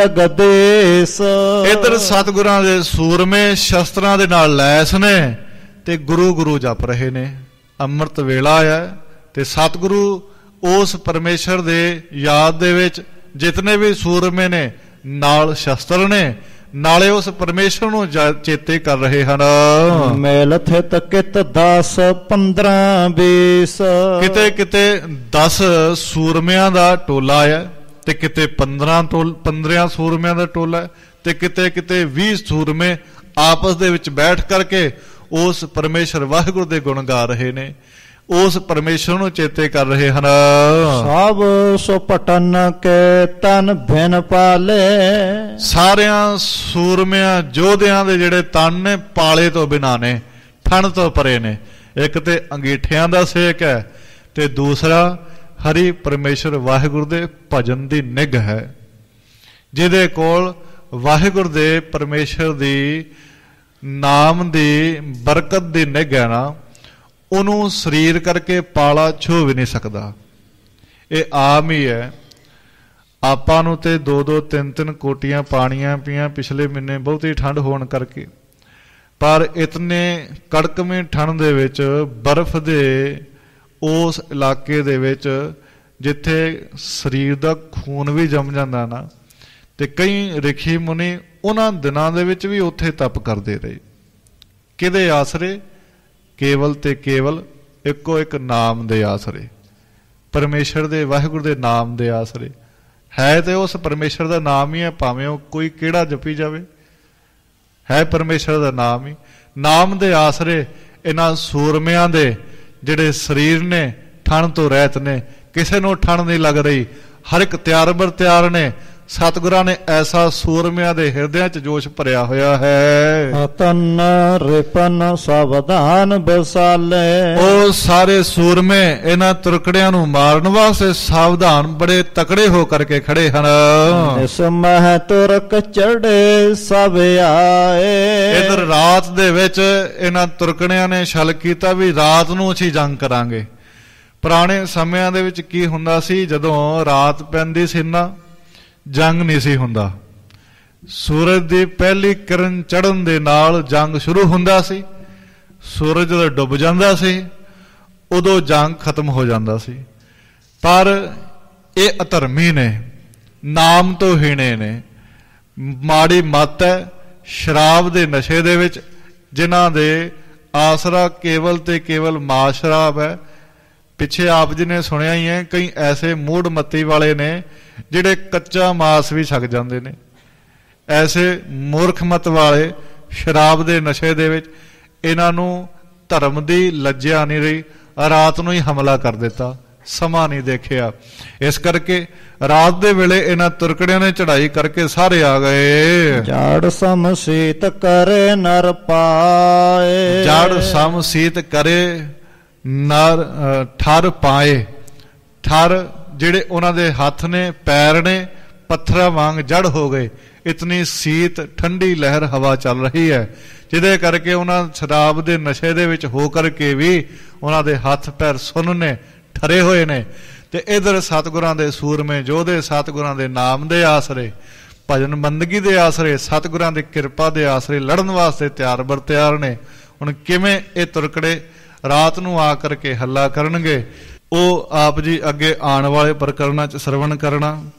ਜਗਦੇਸ਼। ਇਧਰ ਸਤਿਗੁਰਾਂ ਦੇ ਸੂਰਮੇ ਸ਼ਸਤਰਾਂ ਦੇ ਨਾਲ ਲੈਸ ਨੇ ਤੇ ਗੁਰੂ ਗੁਰੂ ਜਪ ਰਹੇ ਨੇ। ਅੰਮ੍ਰਿਤ ਵੇਲਾ ਹੈ ਤੇ ਸਤਿਗੁਰੂ ਉਸ ਪਰਮੇਸ਼ਰ ਦੇ ਯਾਦ ਦੇ ਵਿੱਚ ਜਿਤਨੇ ਵੀ ਸੂਰਮੇ ਨੇ ਨਾਲ ਸ਼ਸਤਰ ਨੇ ਨਾਲੇ ਉਸ ਪਰਮੇਸ਼ਰ ਨੂੰ ਚੇਤੇ ਕਰ ਰਹੇ ਹਨ। ਮੇਲ ਥਿਤ ਕਿਤ 10 15 20। ਕਿਤੇ ਕਿਤੇ 10 ਸੂਰਮਿਆਂ ਦਾ ਟੋਲਾ ਹੈ ਤੇ ਕਿਤੇ 15 ਸੂਰਮਿਆਂ ਦਾ ਟੋਲਾ ਤੇ ਕਿਤੇ ਕਿਤੇ 20 ਸੂਰਮੇ ਆਪਸ ਦੇ ਵਿੱਚ ਬੈਠ ਕਰਕੇ ਉਸ ਪਰਮੇਸ਼ਰ ਵਾਹਿਗੁਰੂ ਦੇ ਗੁਣ ਗਾ ਰਹੇ ਨੇ। ਉਸ ਪਰਮੇਸ਼ਰ ਨੂੰ ਚੇਤੇ ਕਰ ਰਹੇ ਹਨ। ਸਭ ਸੋ ਪਟਨ ਕੇ ਤਨ ਬਿਨ ਪਾਲੇ। ਸਾਰਿਆਂ ਸੂਰਮਿਆਂ ਯੋਧਿਆਂ ਦੇ ਜਿਹੜੇ ਤਨ ਨੇ ਪਾਲੇ ਤੋਂ ਬਿਨਾਂ ਨੇ, ਠਣ ਤੋਂ ਪਰੇ ਨੇ। ਇੱਕ ਤੇ ਅੰਗੀਠਿਆਂ ਦਾ ਸੇਕ ਹੈ ਤੇ ਦੂਸਰਾ ਹਰੀ ਪਰਮੇਸ਼ਰ ਵਾਹਿਗੁਰੂ ਦੇ ਭਜਨ ਦੀ ਨਿੱਘ ਹੈ। ਜਿਹਦੇ ਕੋਲ ਵਾਹਿਗੁਰੂ ਦੇ ਪਰਮੇਸ਼ਰ ਦੀ ਨਾਮ ਦੀ ਬਰਕਤ ਦੀ ਨਿੱਘ ਹੈ ਨਾ, ਉਹਨੂੰ ਸਰੀਰ ਕਰਕੇ ਪਾਲਾ ਛੂਹ ਵੀ ਨਹੀਂ ਸਕਦਾ। ਇਹ ਆਮ ਹੀ ਹੈ। ਆਪਾਂ ਨੂੰ ਤੇ 2-2 3-3 ਕੋਟੀਆਂ ਪਾਣੀਆਂ ਪਈਆਂ ਪਿਛਲੇ ਮਹੀਨੇ ਬਹੁਤੀ ਠੰਡ ਹੋਣ ਕਰਕੇ, ਪਰ ਇਤਨੇ ਕੜਕਵੇਂ ਠੰਡ ਦੇ ਵਿੱਚ ਬਰਫ਼ ਦੇ ਉਸ ਇਲਾਕੇ ਦੇ ਵਿੱਚ ਜਿੱਥੇ ਸਰੀਰ ਦਾ ਖੂਨ ਵੀ ਜੰਮ ਜਾਂਦਾ ਨਾ, ਤੇ ਕਈ ਰਿਖੀ ਮੁਨੀ ਉਹਨਾਂ ਦਿਨਾਂ ਦੇ ਵਿੱਚ ਵੀ ਉੱਥੇ ਤਪ ਕਰਦੇ ਰਹੇ। ਕਿਹਦੇ ਆਸਰੇ? ਕੇਵਲ ਤੇ ਕੇਵਲ ਇੱਕੋ ਇੱਕ ਨਾਮ ਦੇ ਆਸਰੇ, ਪਰਮੇਸ਼ਰ ਦੇ ਵਾਹਿਗੁਰੂ ਦੇ ਨਾਮ ਦੇ ਆਸਰੇ। ਹੈ ਤੇ ਉਸ ਪਰਮੇਸ਼ਰ ਦਾ ਨਾਮ ਹੀ ਹੈ, ਭਾਵੇਂ ਉਹ ਕੋਈ ਕਿਹੜਾ ਜਪੀ ਜਾਵੇ, ਹੈ ਪਰਮੇਸ਼ਰ ਦਾ ਨਾਮ ਹੀ। ਨਾਮ ਦੇ ਆਸਰੇ ਇਹਨਾਂ ਸੂਰਮਿਆਂ ਦੇ ਜਿਹੜੇ ਸਰੀਰ ਨੇ ਠਣ ਤੋਂ ਰਹਿਤ ਨੇ, ਕਿਸੇ ਨੂੰ ਠਣ ਨਹੀਂ ਲੱਗ ਰਹੀ, ਹਰ ਇੱਕ ਤਿਆਰ ਬਰ ਤਿਆਰ ਨੇ। ਸਤਿਗੁਰਾਂ ਨੇ ਐਸਾ ਸੂਰਮਿਆਂ ਦੇ ਹਿਰਦਿਆਂ 'ਚ ਜੋਸ਼ ਭਰਿਆ ਹੋਇਆ ਹੈ। ਤਨ ਰਿਪਨ ਸਾਵਧਾਨ ਬਸਾਲੇ। ਉਹ ਸਾਰੇ ਸੂਰਮੇ ਇਹਨਾਂ ਤੁਰਕੜਿਆਂ ਨੂੰ ਮਾਰਨ ਵਾਸਤੇ ਸਾਵਧਾਨ ਬੜੇ ਤਕੜੇ ਹੋ ਕਰਕੇ ਖੜੇ ਹਨ। ਇਸ ਮਹਿ ਤੁਰਕ ਚੜੇ ਸਭ ਆਏ। ਇਧਰ ਰਾਤ ਦੇ ਵਿੱਚ ਇਹਨਾਂ ਤੁਰਕੜਿਆਂ ਨੇ ਛਲ ਕੀਤਾ ਵੀ ਰਾਤ ਨੂੰ ਅਸੀਂ ਜੰਗ ਕਰਾਂਗੇ। ਪੁਰਾਣੇ ਸਮਿਆਂ ਦੇ ਵਿੱਚ ਕੀ ਹੁੰਦਾ ਸੀ, ਜਦੋਂ ਰਾਤ ਪੈਂਦੀ ਸੀ ਨਾ, ਜੰਗ ਨਹੀਂ ਸੀ ਹੁੰਦਾ। ਸੂਰਜ ਦੀ ਪਹਿਲੀ ਕਿਰਨ ਚੜ੍ਹਨ ਦੇ ਨਾਲ ਜੰਗ ਸ਼ੁਰੂ ਹੁੰਦਾ ਸੀ। ਸੂਰਜ ਜਦੋਂ ਡੁੱਬ ਜਾਂਦਾ ਸੀ ਉਦੋਂ ਜੰਗ ਖਤਮ ਹੋ ਜਾਂਦਾ ਸੀ। ਪਰ ਇਹ ਅਧਰਮੀ ਨੇ, ਨਾਮ ਤੋਂ ਹੀਣੇ ਨੇ, ਮਾੜੀ ਮੱਤ ਹੈ, ਸ਼ਰਾਬ ਦੇ ਨਸ਼ੇ ਦੇ ਵਿੱਚ, ਜਿਨ੍ਹਾਂ ਦੇ ਆਸਰਾ ਕੇਵਲ ਤੇ ਕੇਵਲ ਮਾਂ ਸ਼ਰਾਬ ਹੈ। ਪਿੱਛੇ ਆਪ ਜੀ ਨੇ ਸੁਣਿਆ ਹੀ ਹੈ, ਕਈ ਐਸੇ ਮੂੜ ਮੱਤੀ ਵਾਲੇ ਨੇ ਜਿਹੜੇ ਕੱਚਾ ਮਾਸ ਵੀ ਛਕ ਜਾਂਦੇ ਨੇ। ਐਸੇ ਮੂਰਖ ਮਤ ਵਾਲੇ ਸ਼ਰਾਬ ਦੇ ਨਸ਼ੇ ਦੇ ਵਿੱਚ, ਇਹਨਾਂ ਨੂੰ ਧਰਮ ਦੀ ਲੱਜਿਆ ਨਹੀਂ ਰਹੀ, ਰਾਤ ਨੂੰ ਹੀ ਹਮਲਾ ਕਰ ਦਿੱਤਾ, ਸਮਾਂ ਨਹੀਂ ਦੇਖਿਆ। ਇਸ ਕਰਕੇ ਰਾਤ ਦੇ ਵੇਲੇ ਇਹਨਾਂ ਤੁਰਕੜਿਆਂ ਨੇ ਚੜ੍ਹਾਈ ਕਰਕੇ ਸਾਰੇ ਆ ਗਏ। ਜੜ ਸਮ ਸੀਤ ਕਰੇ ਨਰ ਪਾਏ। ਜੜ ਸਮ ਸੀਤ ਕਰੇ ਨਰ ਠਰ ਪਾਏ। ਠਰ ਜਿਹੜੇ ਉਹਨਾਂ ਦੇ ਹੱਥ ਨੇ, ਪੈਰ ਨੇ, ਪੱਥਰਾਂ ਵਾਂਗ ਜੜ ਹੋ ਗਏ। ਇਤਨੀ ਸੀਤ ਠੰਡੀ ਲਹਿਰ ਹਵਾ ਚੱਲ ਰਹੀ ਹੈ, ਜਿਹਦੇ ਕਰਕੇ ਉਹਨਾਂ ਸ਼ਰਾਬ ਦੇ ਨਸ਼ੇ ਦੇ ਵਿੱਚ ਹੋ ਕਰਕੇ ਵੀ ਉਹਨਾਂ ਦੇ ਹੱਥ ਪੈਰ ਸੁੰਨ ਨੇ, ਠਰੇ ਹੋਏ ਨੇ। ਤੇ ਇਧਰ ਸਤਿਗੁਰਾਂ ਦੇ ਸੂਰਮੇ ਯੋਧੇ ਸਤਿਗੁਰਾਂ ਦੇ ਨਾਮ ਦੇ ਆਸਰੇ, ਭਜਨ ਬੰਦਗੀ ਦੇ ਆਸਰੇ, ਸਤਿਗੁਰਾਂ ਦੀ ਕਿਰਪਾ ਦੇ ਆਸਰੇ ਲੜਨ ਵਾਸਤੇ ਤਿਆਰ ਬਰ ਤਿਆਰ ਨੇ। ਹੁਣ ਕਿਵੇਂ ਇਹ ਤੁਰਕੜੇ ਰਾਤ ਨੂੰ ਆ ਕਰਕੇ ਹੱਲਾ ਕਰਨਗੇ, ਉਹ ਆਪ ਜੀ ਅੱਗੇ ਆਉਣ ਵਾਲੇ ਪ੍ਰਕਰਣਾਂ 'ਚ ਸਰਵਣ ਕਰਨਾ।